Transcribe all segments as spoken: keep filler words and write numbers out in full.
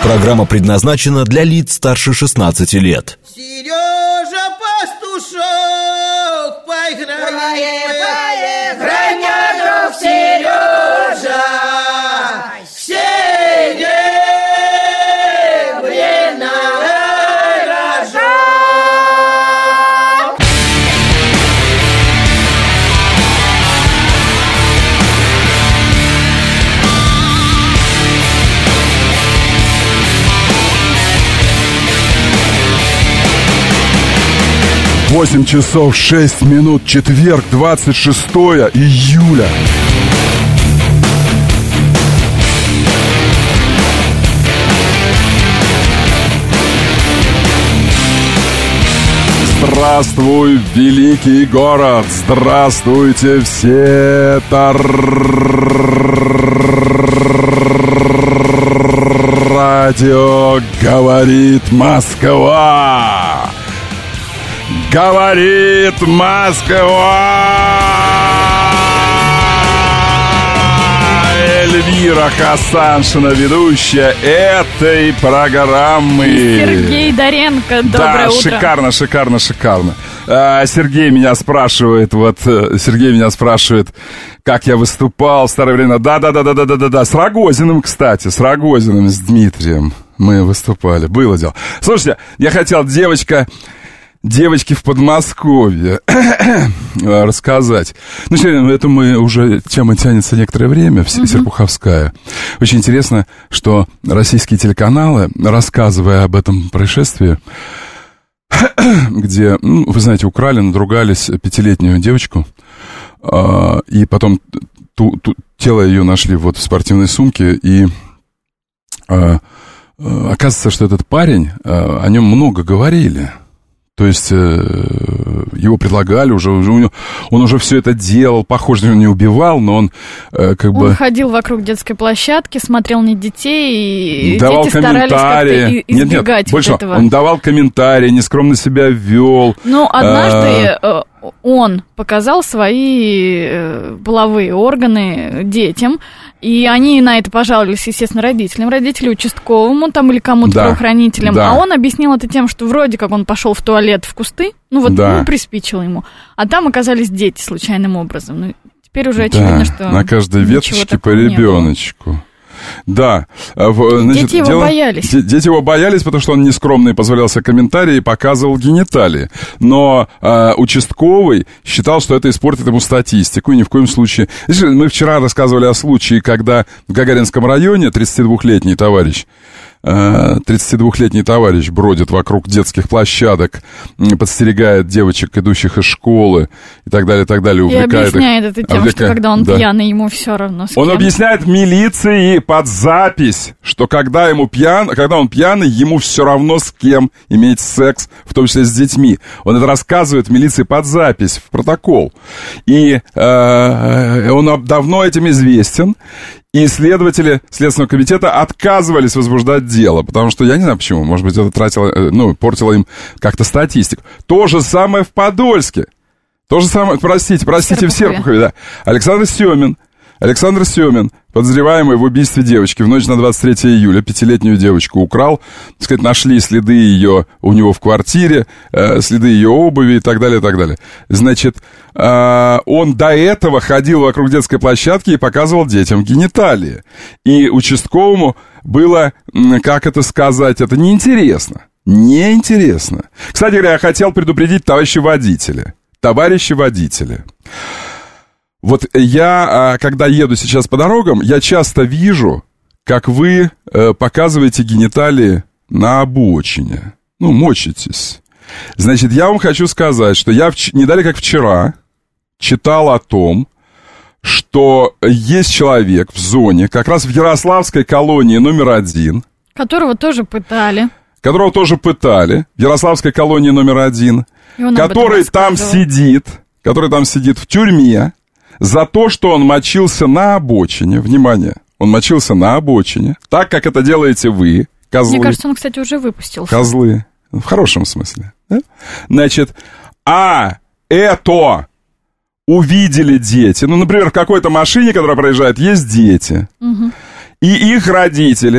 Программа предназначена для лиц старше шестнадцати лет. Сережа Пастушок, поиграем, поиграй, мой друг Сережа, серебряный рожок. восемь часов шесть минут, четверг, двадцать шестое июля. Здравствуй, великий город! Здравствуйте все! Радио говорит Москва! Говорит Москва! Эльвира Хасаншина, ведущая этой программы. Сергей Доренко, доброе да, утро. шикарно, шикарно, шикарно. А, Сергей меня спрашивает, вот, Сергей меня спрашивает, как я выступал в старое время. Да-да-да-да-да-да-да, с Рогозиным, кстати, с Рогозиным, с Дмитрием мы выступали, было дело. Слушайте, я хотел, девочка... Девочки в Подмосковье рассказать. Ну, это мы уже, тема тянется некоторое время, uh-huh. Серпуховская. Очень интересно, что российские телеканалы, рассказывая об этом происшествии, где, ну, вы знаете, украли, надругались пятилетнюю девочку, и потом ту, ту, тело ее нашли вот в спортивной сумке, и оказывается, что этот парень, о нем много говорили. То есть э, его предлагали уже, уже у него, он уже все это делал, похоже, он не убивал, но он э, как он бы... Он ходил вокруг детской площадки, смотрел на детей, и давал дети старались как-то избегать нет, нет, вот больше этого. Он давал комментарии, нескромно себя вел. Ну, однажды э, он показал свои э, половые органы детям, и они на это пожаловались, естественно, родителям, родители участковому там или кому-то, да, правоохранителям, да. А он объяснил это тем, что вроде как он пошел в туалет в кусты, ну вот, да. ну, приспичило ему, а там оказались дети случайным образом. Ну, теперь уже очевидно, да, что на каждой веточке по ребеночку. Да. Значит, дети его дело... боялись. Дети его боялись, потому что он нескромный позволял себе комментарии и показывал гениталии. Но э, участковый считал, что это испортит ему статистику, и ни в коем случае... Мы вчера рассказывали о случае, когда в Гагаринском районе тридцатидвухлетний товарищ, тридцатидвухлетний товарищ бродит вокруг детских площадок, подстерегает девочек, идущих из школы, и так далее, и так далее, увлекает их. И объясняет их, это тем, увлекает, что когда он да. пьяный, ему все равно с кем. Он объясняет милиции под запись, что когда, ему пьян, когда он пьяный, ему все равно с кем иметь секс, в том числе с детьми. Он это рассказывает милиции под запись, в протокол. И э, он давно этим известен. И следователи Следственного комитета отказывались возбуждать дело, потому что, я не знаю почему, может быть, это тратило, ну, портило им как-то статистику. То же самое в Подольске. То же самое, простите, простите, в Серпухове, да. Александр Семин, Александр Семин, подозреваемый в убийстве девочки в ночь на двадцать третье июля, пятилетнюю девочку украл, так сказать, нашли следы ее у него в квартире, э, следы ее обуви и так далее, и так далее. Значит, э, он до этого ходил вокруг детской площадки и показывал детям гениталии. И участковому было, как это сказать, это неинтересно. Неинтересно. Кстати говоря, я хотел предупредить товарищи водители. Товарищи водители. Вот я, когда еду сейчас по дорогам, я часто вижу, как вы показываете гениталии на обочине. Ну, мочитесь. Значит, я вам хочу сказать, что я не далее как вчера читал о том, что есть человек в зоне, как раз в Ярославской колонии номер один. Которого тоже пытали. Которого тоже пытали. В Ярославской колонии номер один. Который там сидит, который там сидит в тюрьме. За то, что он мочился на обочине. Внимание, он мочился на обочине. Так, как это делаете вы, козлы. Мне кажется, он, кстати, уже выпустился. Козлы. В хорошем смысле. Да? Значит, а это увидели дети. Ну, например, в какой-то машине, которая проезжает, есть дети. Угу. И их родители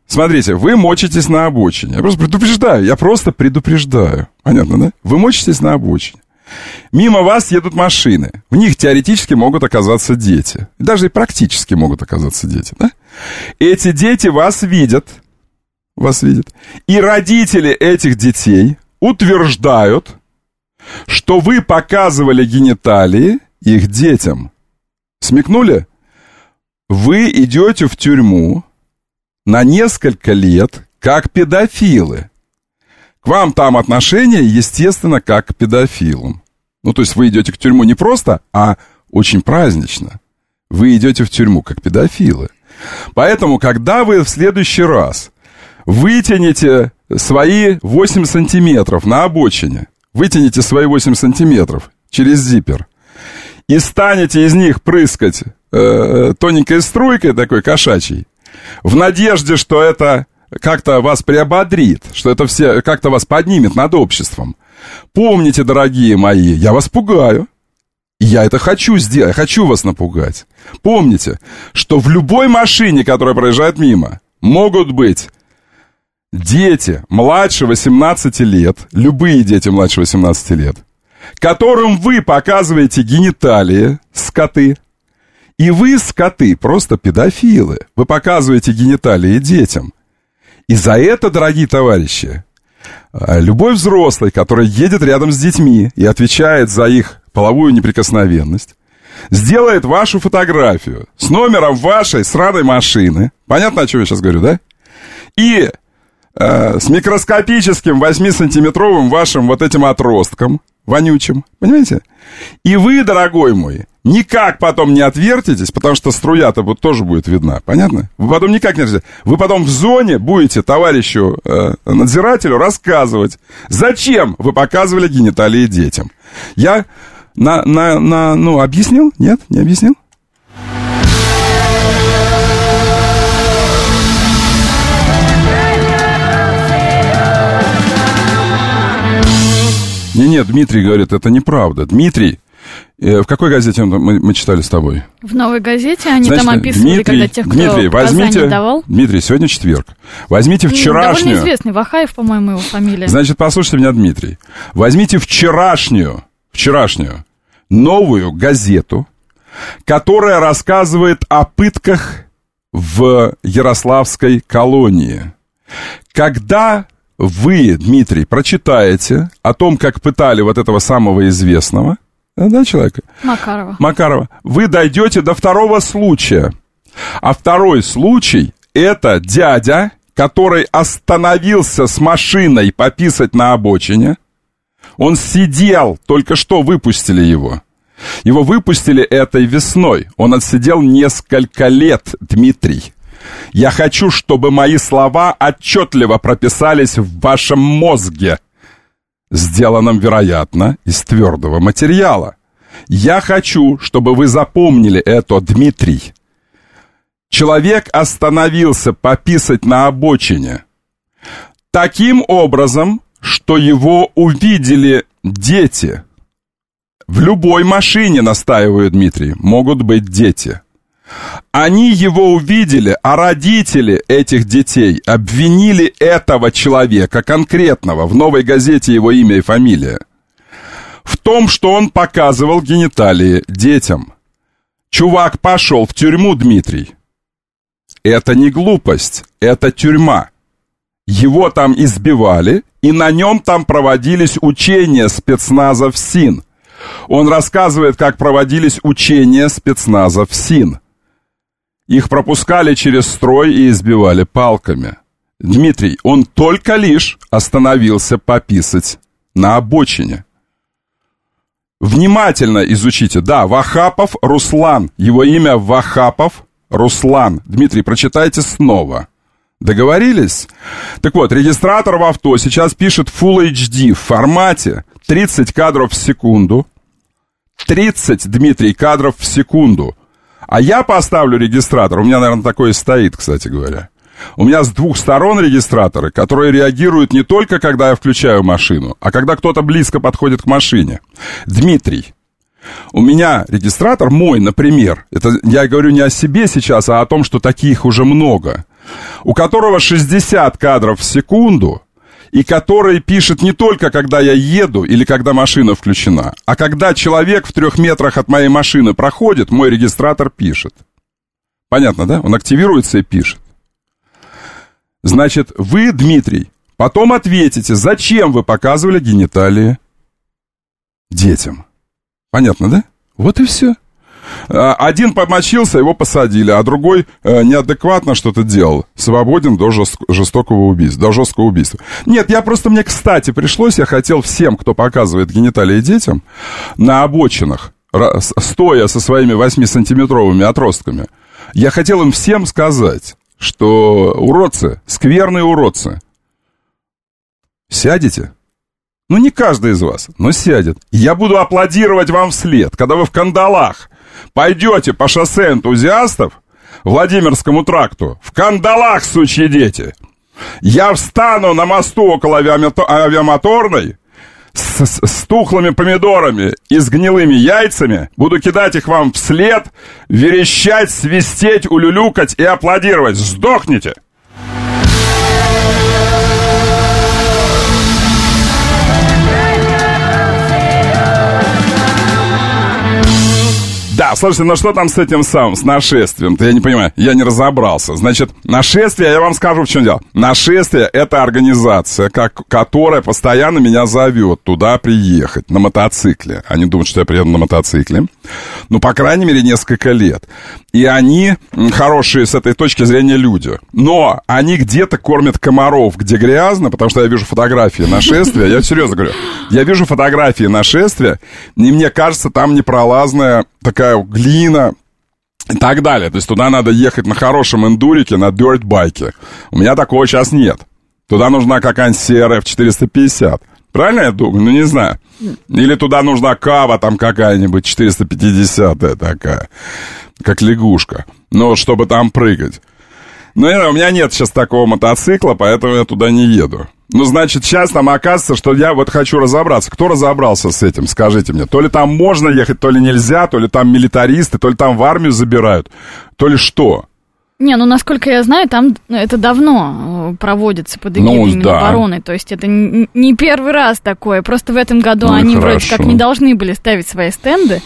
Смотрите, вы мочитесь на обочине. Я просто предупреждаю, я просто предупреждаю. Понятно, да? Вы мочитесь на обочине. Мимо вас едут машины. В них теоретически могут оказаться дети. Даже и практически могут оказаться дети, да? Эти дети вас видят. Вас видят. И родители этих детей утверждают, что вы показывали гениталии их детям. Смекнули? Вы идете в тюрьму на несколько лет как педофилы. К вам там отношения, естественно, как к педофилам. Ну, то есть вы идете в тюрьму не просто, а очень празднично. Вы идете в тюрьму как педофилы. Поэтому, когда вы в следующий раз вытянете свои восемь сантиметров на обочине, вытяните свои восемь сантиметров через зиппер и станете из них прыскать э, тоненькой струйкой такой кошачьей, в надежде, что это как-то вас приободрит, что это все как-то вас поднимет над обществом. Помните, дорогие мои, я вас пугаю. И я это хочу сделать, я хочу вас напугать. Помните, что в любой машине, которая проезжает мимо, могут быть дети младше восемнадцати лет, любые дети младше восемнадцати лет, которым вы показываете гениталии, скоты. И вы, скоты, просто педофилы. Вы показываете гениталии детям. И за это, дорогие товарищи, любой взрослый, который едет рядом с детьми и отвечает за их половую неприкосновенность, сделает вашу фотографию с номером вашей сраной машины. Понятно, о чем я сейчас говорю, да? И э, с микроскопическим восьмисантиметровым вашим вот этим отростком вонючим. Понимаете? И вы, дорогой мой, никак потом не отвертитесь, потому что струя-то вот тоже будет видна. Понятно? Вы потом никак не отвертитесь. Вы потом в зоне будете товарищу э, надзирателю рассказывать, зачем вы показывали гениталии детям. Я на, на, на, ну, объяснил? Нет? Не объяснил? Не, нет, Дмитрий говорит, это неправда. Дмитрий, э, в какой газете он, мы, мы читали с тобой? В «Новой газете» они Значит, там описывали, Дмитрий, когда тех, кто Дмитрий, возьмите, давал. Дмитрий, сегодня четверг. Возьмите вчерашнюю... Довольно известный, Вахаев, по-моему, его фамилия. Значит, послушайте меня, Дмитрий. Возьмите вчерашнюю, вчерашнюю новую газету, которая рассказывает о пытках в Ярославской колонии. Когда вы, Дмитрий, прочитаете о том, как пытали вот этого самого известного, да, человека? Макарова. Макарова. Вы дойдете до второго случая. А второй случай — это дядя, который остановился с машиной пописать на обочине. Он сидел, только что выпустили его. Его выпустили этой весной. Он отсидел несколько лет, Дмитрий. Я хочу, чтобы мои слова отчетливо прописались в вашем мозге, сделанном, вероятно, из твердого материала. Я хочу, чтобы вы запомнили это, Дмитрий. Человек остановился пописать на обочине таким образом, что его увидели дети. В любой машине, настаивает Дмитрий, могут быть дети. Они его увидели, а родители этих детей обвинили этого человека конкретного, в «Новой газете» его имя и фамилия, в том, что он показывал гениталии детям. Чувак пошел в тюрьму, Дмитрий. Это не глупость, это тюрьма. Его там избивали, и на нем там проводились учения спецназа ФСИН. Он рассказывает, как проводились учения спецназа ФСИН. Их пропускали через строй и избивали палками. Дмитрий, он только лишь остановился пописать на обочине. Внимательно изучите. Да, Вахапов Руслан. Его имя Вахапов Руслан. Дмитрий, прочитайте снова. Договорились? Так вот, регистратор в авто сейчас пишет Full эйч ди в формате тридцать кадров в секунду. тридцать, Дмитрий, кадров в секунду. А я поставлю регистратор, у меня, наверное, такое и стоит, кстати говоря. У меня с двух сторон регистраторы, которые реагируют не только, когда я включаю машину, а когда кто-то близко подходит к машине. Дмитрий, у меня регистратор мой, например, это я говорю не о себе сейчас, а о том, что таких уже много. у которого шестьдесят кадров в секунду, и который пишет не только, когда я еду или когда машина включена, а когда человек в трех метрах от моей машины проходит, мой регистратор пишет. Понятно, да? Он активируется и пишет. Значит, вы, Дмитрий, потом ответите, зачем вы показывали гениталии детям. Понятно, да? Вот и все. Один помочился, его посадили, а другой э, неадекватно что-то делал. Свободен до жест... жестокого убийства, до жесткого убийства. Нет, я просто, мне кстати пришлось, я хотел всем, кто показывает гениталии детям, на обочинах, стоя со своими восьмисантиметровыми отростками, я хотел им всем сказать, что уродцы, скверные уродцы, сядете? Ну, не каждый из вас, но сядет. Я буду аплодировать вам вслед, когда вы в кандалах пойдете по шоссе энтузиастов Владимирскому тракту, в кандалах, сучьи дети. Я встану на мосту около авиамоторной с, с, с тухлыми помидорами и с гнилыми яйцами, буду кидать их вам вслед, верещать, свистеть, улюлюкать и аплодировать. Сдохните! Да, слушайте, ну что там с этим самым, с нашествием-то, я не понимаю, я не разобрался. Значит, нашествие, я вам скажу, в чем дело. Нашествие — это организация, как, которая постоянно меня зовет туда приехать на мотоцикле. Они думают, что я приеду на мотоцикле. Ну, по крайней мере, несколько лет. И они хорошие с этой точки зрения люди. Но они где-то кормят комаров, где грязно, потому что я вижу фотографии нашествия. Я серьезно говорю. Я вижу фотографии нашествия, и мне кажется, там непролазная такая глина и так далее. То есть туда надо ехать на хорошем эндурике, на дёрт-байке. У меня такого сейчас нет. Туда нужна какая-нибудь си эр эф четыреста пятьдесят. Правильно я думаю? Ну, не знаю. Или туда нужна кава там какая-нибудь четыреста пятидесятая такая, как лягушка. Ну, чтобы там прыгать. Ну, у меня нет сейчас такого мотоцикла, поэтому я туда не еду. Ну, значит, сейчас там оказывается, что я вот хочу разобраться. Кто разобрался с этим, скажите мне? То ли там можно ехать, то ли нельзя, то ли там милитаристы, то ли там в армию забирают, то ли что? Не, ну, насколько я знаю, там это давно проводится под эгидой ну, Минобороны. Да. То есть это не первый раз такое. Просто в этом году ну, они хорошо. Вроде как не должны были ставить свои стенды,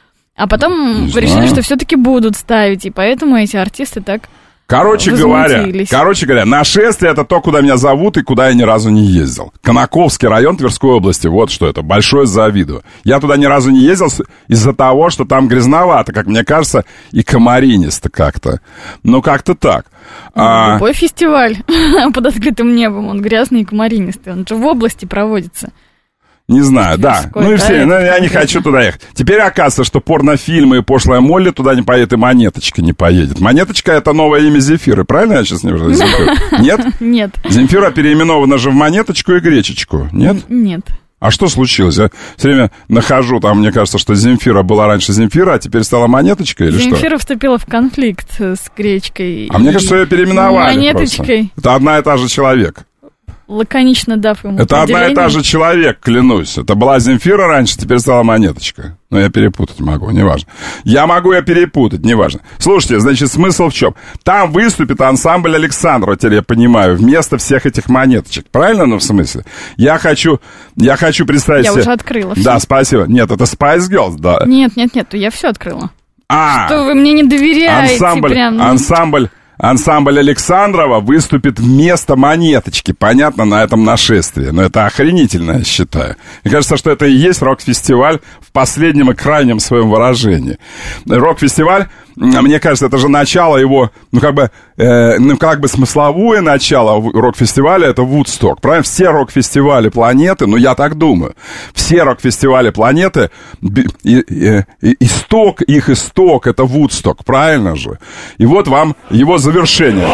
а потом не решили, знаю. Что все-таки будут ставить. И поэтому эти артисты так... Короче говоря, короче говоря, нашествие — это то, куда меня зовут и куда я ни разу не ездил. Конаковский район Тверской области, вот что это, большое завидую. Я туда ни разу не ездил из-за того, что там грязновато, как мне кажется, и комаринисто как-то. Ну, как-то так. А... Любой фестиваль под открытым небом, он грязный и комаринистый, он же в области проводится. Не знаю, да. Ну и все, ну я не хочу туда ехать. Теперь оказывается, что порнофильмы и пошлая Молли туда не поедет, и Монеточка не поедет. Монеточка — это новое имя Земфиры, правильно я сейчас не говорю? Нет? Нет. Земфира переименована же в Монеточку и Гречечку, нет? Нет. А что случилось? Я все время нахожу, там, мне кажется, что Земфира была раньше Земфира, а теперь стала Монеточкой или Земфира что? Земфира вступила в конфликт с Гречкой. А мне кажется, что ее переименовали Монеточкой. Просто. Это одна и та же человек. Лаконично дав ему это одна и та же человек, клянусь. Это была Земфира раньше, теперь стала Монеточка. Но я перепутать могу, неважно. Я могу ее перепутать, неважно. Слушайте, значит, смысл в чем? Там выступит ансамбль Александрова, теперь я понимаю, вместо всех этих монеточек. Правильно, ну, в смысле? Я хочу, я хочу представить Я себе... уже открыла. Да, спасибо. Нет, это Spice Girls, да. Нет, нет, нет, я все открыла. А, что вы мне не доверяете. Ансамбль, прям. ансамбль... Ансамбль Александрова выступит вместо Монеточки, понятно, на этом нашествии. Но это охренительно, я считаю. Мне кажется, что это и есть рок-фестиваль в последнем и крайнем своем выражении. Рок-фестиваль, мне кажется, это же начало его, ну, как бы, э, ну, как бы смысловое начало рок-фестиваля — это Вудсток. Правильно? Все рок-фестивали планеты, ну, я так думаю, все рок-фестивали планеты, и, и, и, исток, их исток — это Вудсток, правильно же? И вот вам его завершение.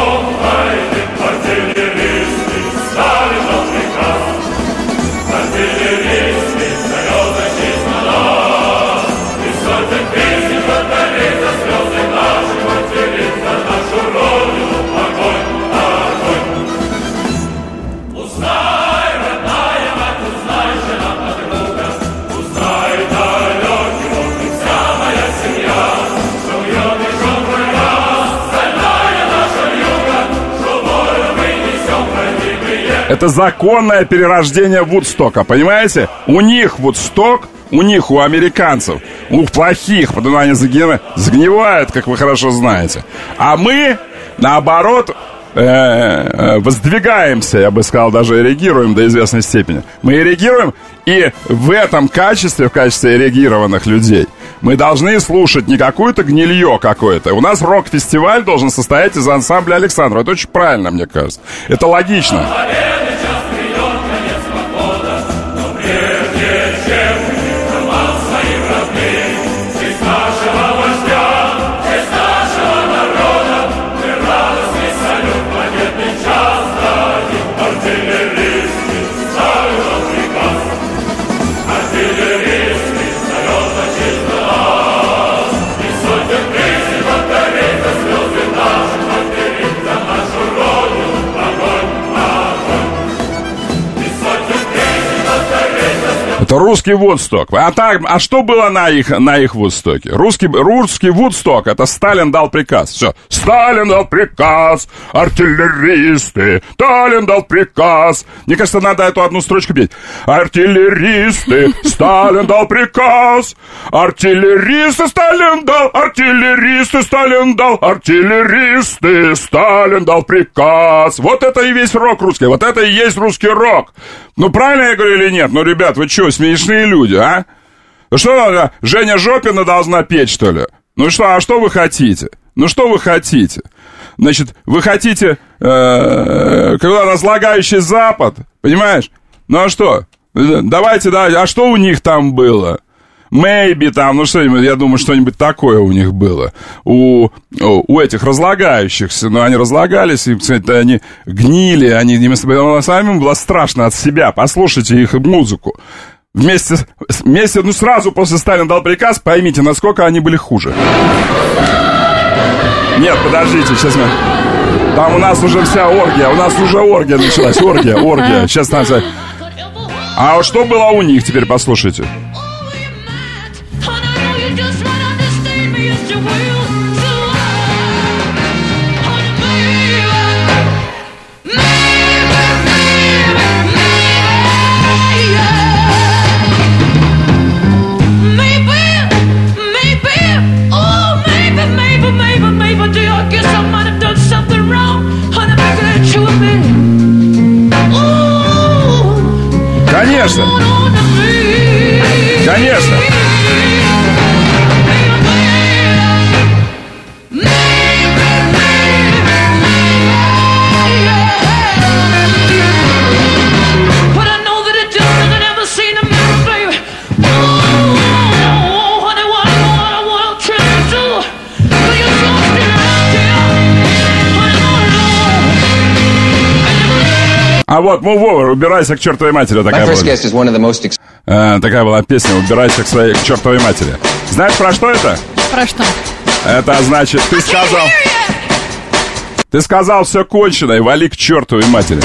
Это законное перерождение Вудстока, понимаете? У них Вудсток, у них, у американцев, у плохих, потому что они загнивают, как вы хорошо знаете. А мы, наоборот, воздвигаемся, я бы сказал, даже эрегируем до известной степени. Мы эрегируем, и в этом качестве, в качестве эрегированных людей, мы должны слушать не какое-то гнилье какое-то. У нас рок-фестиваль должен состоять из ансамбля Александрова. Это очень правильно, мне кажется. Это логично. Это русский Вудсток. А, так, а что было на их, на их Вудстоке? Русский, русский Вудсток, это Сталин дал приказ. Все. Сталин дал приказ, артиллеристы. Сталин дал приказ. Мне кажется, надо эту одну строчку петь. Артиллеристы, Сталин дал приказ. Артиллеристы, Сталин дал. Артиллеристы, Сталин дал. Артиллеристы, Сталин дал приказ. Вот это и весь рок русский. Вот это и есть русский рок. Ну, правильно я говорю или нет? Ну, ребят, вы что, смешные люди, а? Ну, что, Женя Жопина должна петь, что ли? Ну, что, а что вы хотите? Ну, что вы хотите? Значит, вы хотите, э, когда разлагающий Запад, понимаешь? Ну, а что? Давайте, да, а что у них там было? Maybe там, ну что-нибудь, я думаю, что-нибудь такое у них было. У, у этих разлагающихся, но они разлагались, и, кстати, они гнили, они, самим было страшно от себя. Послушайте их музыку. Вместе, вместе, ну сразу после Сталина дал приказ, поймите, насколько они были хуже. Нет, подождите, сейчас мы... Там у нас уже вся оргия, у нас уже оргия началась, оргия, оргия. Сейчас нам... А что было у них, теперь послушайте. Конечно. Конечно. А вот, move over, убирайся к чертовой матери. Такая была, most... э, такая была песня, убирайся к своей к чертовой матери. Знаешь, про что это? Про что? Это значит, ты сказал... Ты сказал, все кончено, и вали к чертовой матери.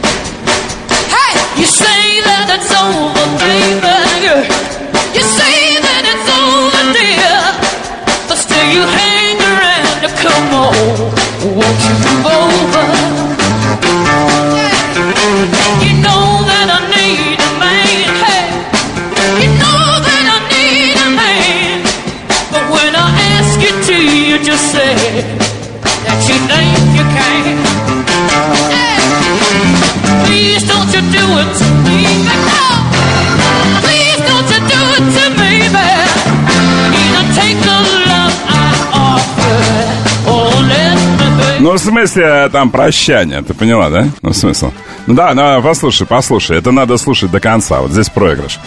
You know that I need a man, hey. You know that I need a man. But when I ask you to, you just say that you think you can. Hey. Please don't you do it to me, baby. Please don't you do it to me, baby. Either take the love I offer or let me be. Ну, в смысле, там, прощание, ты поняла, да? Ну, смысл. Ну да, ну, послушай, послушай, это надо слушать до конца, вот здесь проигрыш.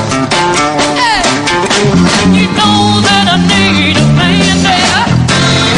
You know that I need a man there.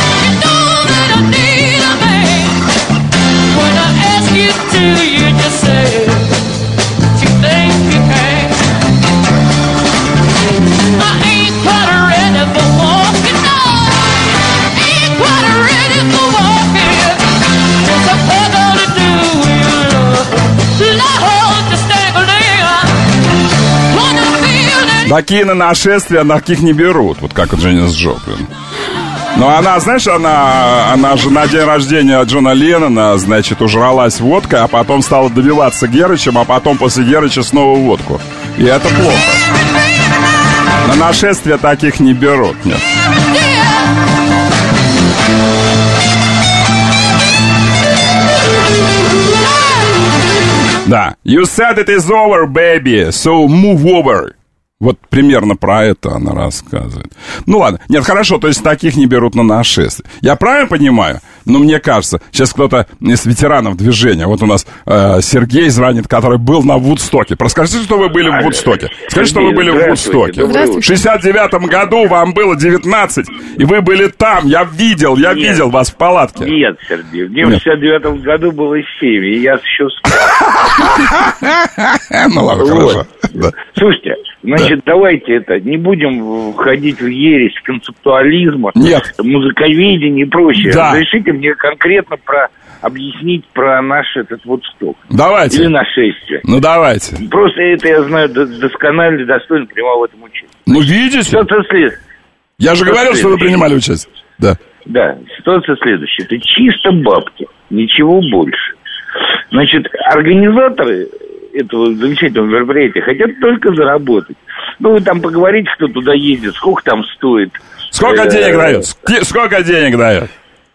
Такие на нашествия на таких не берут. Вот как у Дженнис Джоплин. Но она, знаешь, она, она же на день рождения Джона Леннона, значит, ужралась водкой, а потом стала добиваться Герычем, а потом после Герыча снова водку. И это плохо. На нашествия таких не берут, нет. Да. You said it is over, baby, so move over. Вот примерно про это она рассказывает. Ну ладно, нет, хорошо, то есть таких не берут на нашествие. Я правильно понимаю? Ну, мне кажется, сейчас кто-то из ветеранов движения, вот у нас э, Сергей звонит, который был на Вудстоке. Расскажите, что вы были в Вудстоке. Скажите, что вы были в Вудстоке. В шестьдесят девятом году вам было девятнадцать, и вы были там. Я видел, я нет, видел вас в палатке. Нет, Сергей, мне нет. В шестьдесят девятом году было семь, и я еще спал. Ну ладно, хорошо. Слушайте, значит, давайте это, не будем входить в ересь концептуализма, нет, музыковедения и прочее. Да. Разрешите мне конкретно про объяснить про наш этот вот сток. Давайте. Или нашествие. Ну, давайте. Просто это я знаю досконально, достойно принимал в этом участие. Ну, видите? Ситуация след... Я же говорил, что вы принимали участие. Да. Да, ситуация следующая. Это чисто бабки, ничего больше. Значит, организаторы этого замечательного мероприятия хотят только заработать. Ну, вы там поговорите, кто туда ездит, сколько там стоит. Сколько денег дает? Сколько денег дает?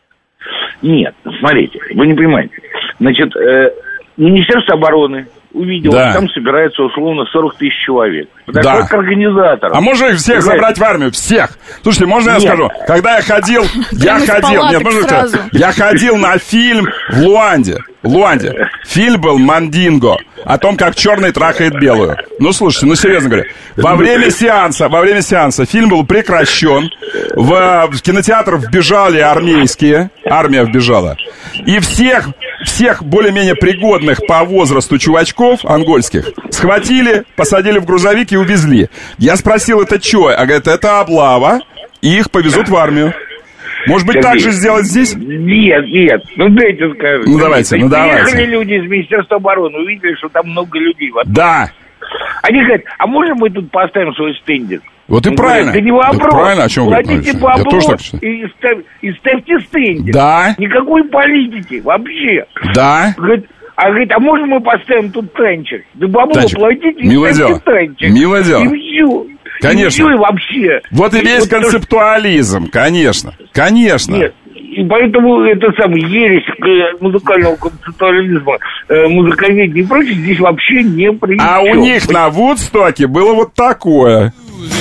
Нет, смотрите, вы не понимаете. Значит, э, Министерство обороны увидело, да, там собирается условно сорок тысяч человек. Подошло, да, к организаторам. А можно их всех забрать в армию? Всех? Слушайте, можно я скажу? Когда я ходил, я ходил, нет, можно сказать, я ходил на фильм в Луанде. В Луанде. Фильм был «Мандинго», о том, как черный трахает белую. Ну, слушайте, ну, серьезно говоря, во время сеанса, во время сеанса фильм был прекращен, в, в кинотеатр вбежали армейские, армия вбежала, и всех, всех более-менее пригодных по возрасту чувачков ангольских схватили, посадили в грузовик и увезли. Я спросил, это что? А говорят, это облава, и их повезут в армию. Может быть, так же сделать здесь? Нет, нет. Ну, дайте скажу. Ну, давайте, ну, давайте. Приехали люди из Министерства обороны, увидели, что там много людей. Да. Они говорят, а можем мы тут поставим свой стендик? Вот и Он правильно. Говорит, да не вопрос. Да правильно, о чем вы говорите? Платите бабло и, ставь, и ставьте стендик. Да. Никакой политики вообще. Да. Говорит, а говорит, а можно мы поставим тут танчик? Да бабло танчик. платите и Милое ставьте дело. танчик. Милое дело. И все. Конечно. И все, и вообще. Вот и весь вот концептуализм, то... конечно. Конечно. Нет. И поэтому это самый ересь музыкального концептуализма, музыковедения и прочее здесь вообще не при чем. А у них на Вудстоке было вот такое.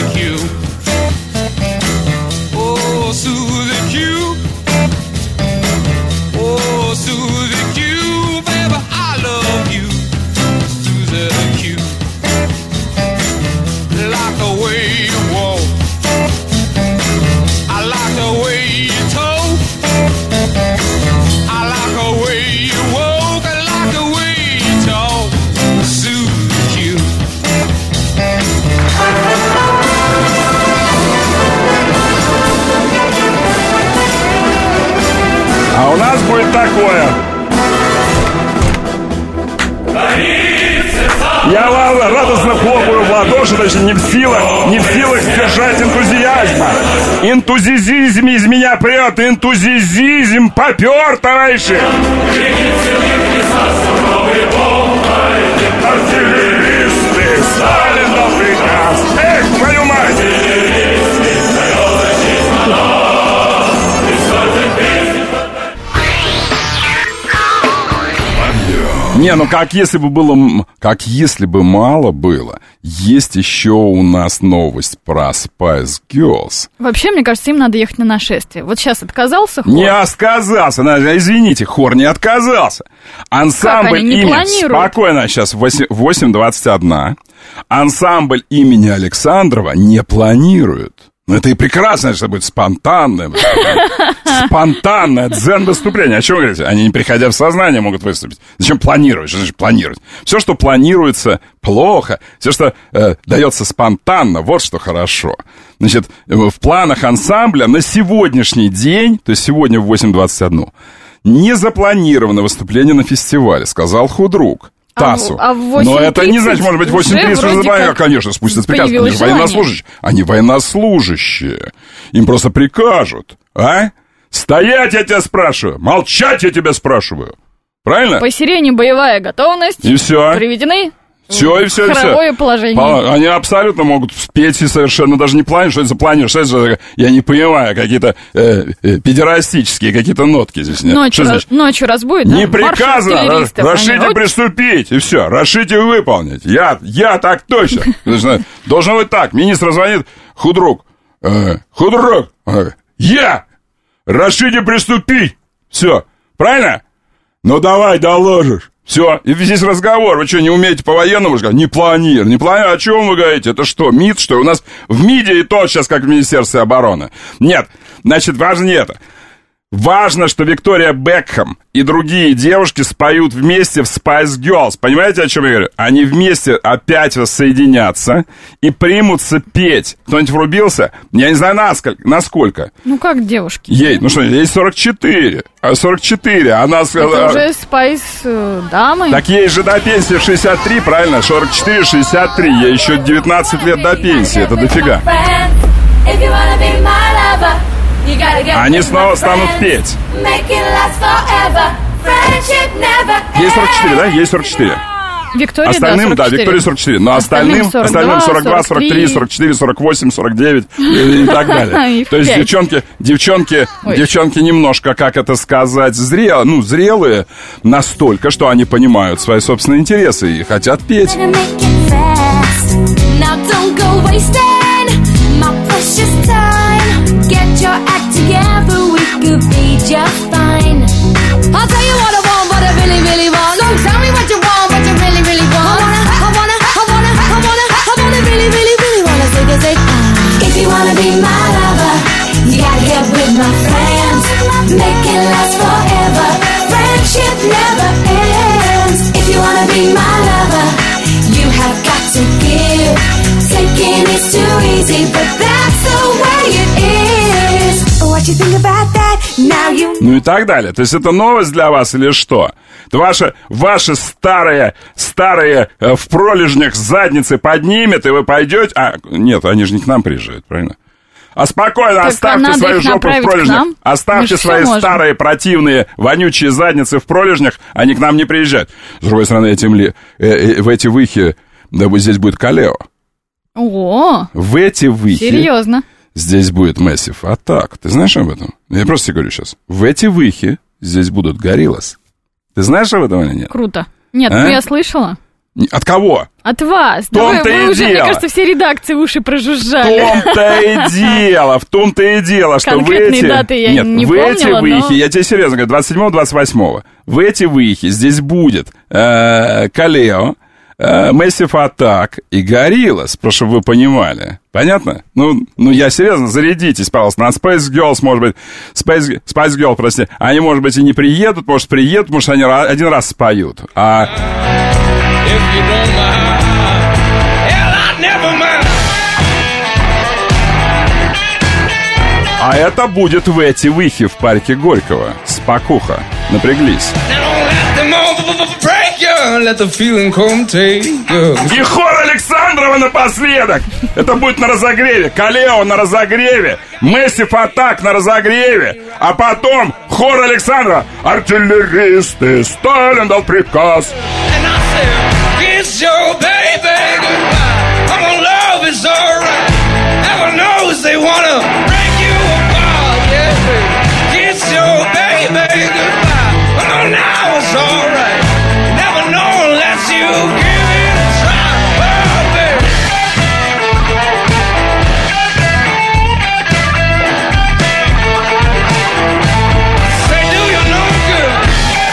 А у нас будет такое. Я радостно хлопаю в ладоши, значит, не в силах, не в силах сдержать энтузиазма. Энтузиазм из меня прет, энтузиазм попер, товарищи. Артиллеристы, Сталин дал приказ. Эх, твою мать! Не, ну как если бы было, как если бы мало было, есть еще у нас новость про Spice Girls. Вообще, мне кажется, им надо ехать на нашествие. Вот сейчас отказался хор? Не отказался, извините, хор не отказался. Ансамбль как, они не имени, планируют? Спокойно, сейчас восемь двадцать один. Ансамбль имени Александрова не планирует. Ну, это и прекрасно, что будет спонтанное. Спонтанное дзен-выступление. О чем вы говорите? Они, не приходя в сознание, могут выступить. Зачем планировать? Что значит планировать? Все, что планируется, плохо. Все, что э, дается спонтанно, вот что хорошо. Значит, в планах ансамбля на сегодняшний день, то есть сегодня в восемь двадцать один, не запланировано выступление на фестивале, сказал худрук. ТАССу. А в- а в восемь Но это не тридцать значит, может быть, в восемь уже тридцать вроде уже, как конечно, спустятся приказ. Они появилось же желание. военнослужащие. Они военнослужащие. Им просто прикажут. А? Стоять, я тебя спрашиваю. Молчать, я тебя спрашиваю. Правильно? По сирене боевая готовность. И все. Приведены. Все, и все, и все. Хоровое положение. Они абсолютно могут спеть и совершенно даже не планировать, что это за планирование, что это за такое? Я не понимаю, какие-то э, э, педерастические какие-то нотки здесь. Нет. Ночью, Что раз, значит? ночью раз будет, Не да? Марш приказано, артиллеристов. разрешите Они, приступить, и все, разрешите выполнить. Я, я так точно. Должно быть так, министр звонит, худрук, э, худрук, э, я, разрешите приступить. Все, правильно? Ну давай, доложишь. Все, и здесь разговор. Вы что, не умеете по-военному сказать? Не планир, не планир. О чем вы говорите? Это что, МИД, что ли? У нас в МИДе и то сейчас как в Министерстве обороны. Нет, значит, важно не это. Важно, что Виктория Бекхэм и другие девушки споют вместе в Spice Girls. Понимаете, о чем я говорю? Они вместе опять воссоединятся и примутся петь. Кто-нибудь врубился? Я не знаю, насколько. насколько. Ну как девушки? Ей, ну что, ей сорок четыре. А сорок четыре, она Это сказала... уже спайс э, дамы. Так ей же до пенсии шестьдесят три, правильно? сорок четыре, шестьдесят три. Ей еще девятнадцать лет до пенсии. Это дофига. Они снова станут петь. Ей сорок четыре, да? Ей сорок четыре. Виктория, Остальным, да, да, Виктория сорок четыре. Но остальным, остальным сорок два, сорок три, сорок четыре, сорок восемь, сорок девять и, и так далее. И в То есть пять. девчонки, девчонки, Ой. девчонки немножко, как это сказать, зрелые, ну, зрелые настолько, что они понимают свои собственные интересы и хотят петь. I'll tell you what I want, what I really, really want. So tell me what you want, what you really, really want. I wanna, I wanna, I wanna, I wanna, I wanna really, really, really wanna say, say, ah. If you wanna be my lover, you gotta get with my friends. Make it last forever. Friendship never ends. If you wanna be my lover, you have got to give. Taking is too easy, but that's the way it is. What you think about that? Now you. Ну и так далее. То есть это новость для вас или что? Это ваши, ваши старые, старые э, в пролежнях задницы поднимет, и вы пойдете... А, нет, они же не к нам приезжают, правильно? А спокойно, Так, оставьте надо свою их жопу в направить к пролежнях. нам. Мы Оставьте же свои всё можем. старые, противные, вонючие задницы в пролежнях, они к нам не приезжают. С другой стороны, этим ли, э, э, в эти выхи, да, вот здесь будет Калео. О, В эти выхи... серьезно. Здесь будет Massive Attack. Ты знаешь об этом? Я просто тебе говорю сейчас. В эти выхи здесь будут Gorillaz. Ты знаешь об этом или нет? Круто. Нет, А? ну я слышала. Не- От кого? От вас. В Да вы, том-то вы и уже, мне дело. кажется, все редакции уши В прожужжали. том-то и дело, в том-то и дело, что в Конкретные эти... даты я Нет, не в эти помнила, выхи, но- я тебе серьезно говорю, двадцать седьмого двадцать восьмого, в эти выхи здесь будет э, Калео, э, Massive Attack и Gorillaz, просто чтобы вы понимали. Понятно? Ну, ну, я серьезно, зарядитесь, пожалуйста, на Spice Girls, может быть, Spice, Spice Girls, прости, они, может быть, и не приедут, может, приедут, может, они ра- один раз споют, а... If you don't mind, hell, I never mind. А это будет в эти выхи в парке Горького. Спокуха. Напряглись. Now don't let them over break you, let the feeling come take you. И хор Александрова напоследок. Это будет на разогреве. Калео на разогреве. Massive Attack на разогреве. А потом хор Александрова. Артиллеристы, Сталин дал приказ. And I said, kiss your baby goodbye. Come on, love is alright. Heaven knows they wanna break you apart. Yeah, kiss your baby goodbye. Come on, now it's alright. Never know unless you give it a try. Oh, baby. Say, do you know good?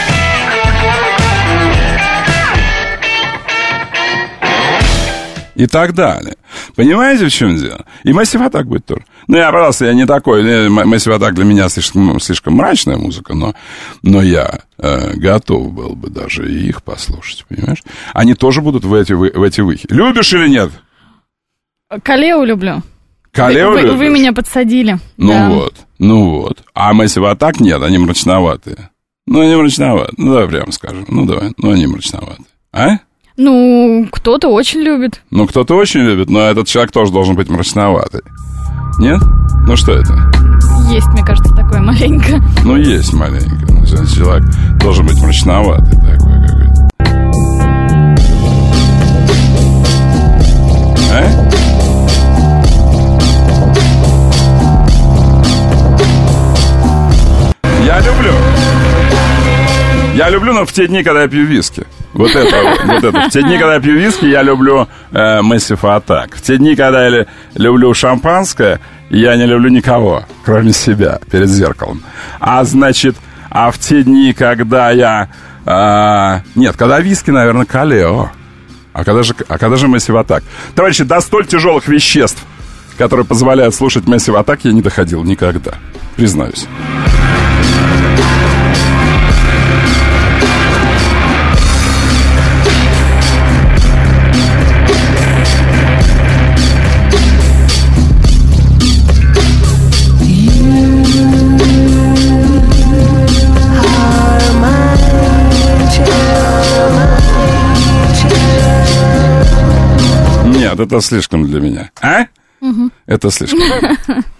И так далее. Понимаете, в чем дело? И Massive Attack будет тоже. Ну, я, пожалуйста, я не такой. э, Massive Attack для меня слишком, слишком мрачная музыка, но, но я э, готов был бы даже и их послушать, понимаешь? Они тоже будут в эти, вы- в эти выхи. Любишь или нет? Калео люблю. Калео вы, вы, любишь? вы меня подсадили. Ну Да. вот, ну вот. А Massive Attack нет, они мрачноватые. Ну, они мрачноватые. Ну, давай прямо скажем. Ну, давай, ну, они мрачноватые. А? Ну, кто-то очень любит. Ну, кто-то очень любит, но этот человек тоже должен быть мрачноватый. Нет? Ну, что это? Есть, мне кажется, такое маленько. Ну, есть маленько. Ну, человек должен быть мрачноватый такой какой-то. А? Я люблю. Я люблю, но в те дни, когда я пью виски. Вот это, вот это. В те дни, когда я пью виски, я люблю э, Massive Attack. В те дни, когда я ли, люблю шампанское, я не люблю никого, кроме себя, перед зеркалом. А значит, а в те дни, когда я... Э, нет, когда виски, наверное, Калео. А когда же, а когда же Massive Attack? Товарищи, до столь тяжелых веществ, которые позволяют слушать Massive Attack, я не доходил никогда. Признаюсь. Нет, это слишком для меня. А? Угу. Это слишком для меня.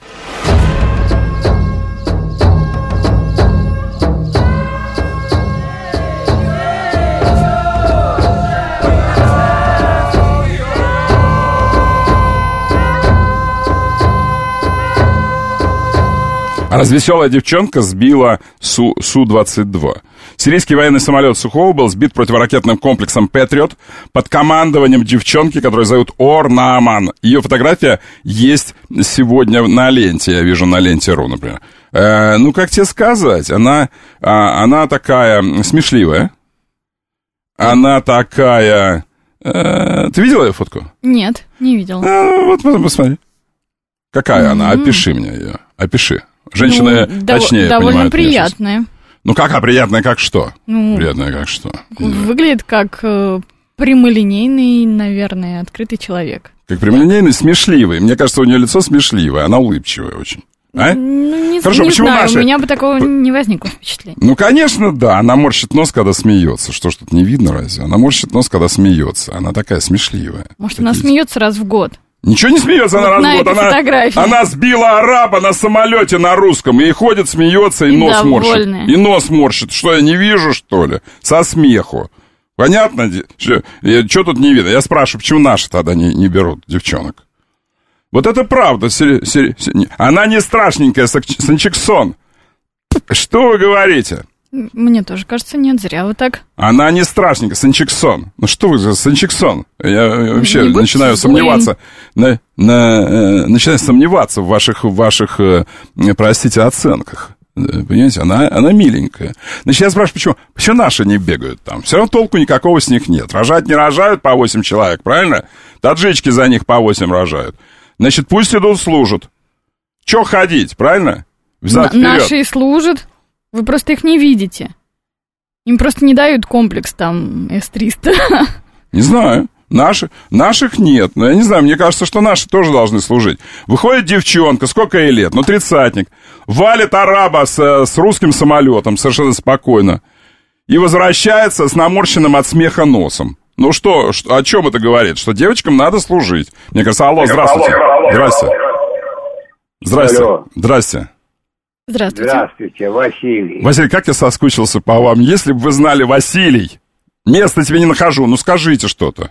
Развеселая девчонка сбила Су двадцать два. Сирийский военный самолет Сухого был сбит противоракетным комплексом «Патриот» под командованием девчонки, которую зовут Ор Нааман. Ее фотография есть сегодня на ленте, я вижу на ленте.ру, например. Э, ну, как тебе сказать, она, а, она такая смешливая, она такая... Э, ты видела ее фотку? Нет, не видела. А, вот, вот, посмотри. Какая mm-hmm. она? Опиши мне ее, опиши. Женщины ну, точнее дов- довольно понимают приятная. Внешность. Ну, как, а приятная как что? Ну, приятная как что? Выглядит как э, прямолинейный, наверное, открытый человек. Как прямолинейный, смешливый. Мне кажется, у нее лицо смешливое, она улыбчивая очень. А? Ну, не, Хорошо, не почему знаю, наши... у меня бы такого не возникло впечатления. Ну, конечно, да, она морщит нос, когда смеется. Что ж тут не видно разве? Она морщит нос, когда смеется. Она такая смешливая. Может, Такие... она смеется раз в год? Ничего не смеется вот она раз в год. Она, она сбила араба на самолете на русском. И ходит, смеется, и, и нос морщит. И нос морщит. Что, я не вижу, что ли? Со смеху. Понятно? Что, что тут не видно? Я спрашиваю, почему наши тогда не, не берут девчонок? Вот это правда. Сери, сери, сери. Она не страшненькая, Санчиксон. Что вы говорите? Мне тоже кажется, нет, зря вы так. Она не страшненькая, Санчиксон. Ну что вы же, Санчиксон? Я вообще не начинаю сомневаться. На, на, э, начинаю сомневаться в ваших, в ваших э, простите, оценках. Понимаете, она, она миленькая. Значит, я спрашиваю, почему? Почему наши не бегают там? Все равно толку никакого с них нет. Рожать не рожают по восемь человек, правильно? Таджички за них по восемь рожают. Значит, пусть идут служат. Че ходить, правильно? Взад вперед. Наши и служат. Вы просто их не видите. Им просто не дают комплекс там эс триста. Не знаю. Наши, наших нет. Но я не знаю, мне кажется, что наши тоже должны служить. Выходит девчонка, сколько ей лет? Ну, тридцатник. Валит араба с, с русским самолетом совершенно спокойно. И возвращается с наморщенным от смеха носом. Ну что, что, о чем это говорит? Что девочкам надо служить. Мне кажется, алло, здравствуйте. Здрасте. Здрасте. Алло. Здрасте. Здравствуйте. Здравствуйте, Василий. Василий, как я соскучился по вам. Если бы вы знали, Василий, места тебе не нахожу, ну скажите что-то.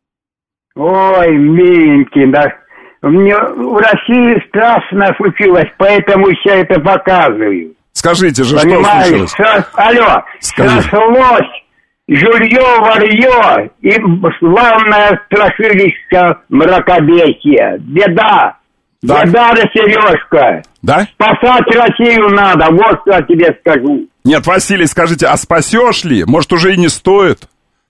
Ой, миленький, да. Мне в России страшно случилось, поэтому я это показываю. Скажите же, понимаешь, что случилось? Со... Алло, Скажите. Сослось жулье, варье и славное страшилище мракобесие. Беда. Так. Беда, да, Сережка. Да? Спасать Россию надо, вот что я тебе скажу. Нет, Василий, скажите, а спасешь ли? Может, уже и не стоит?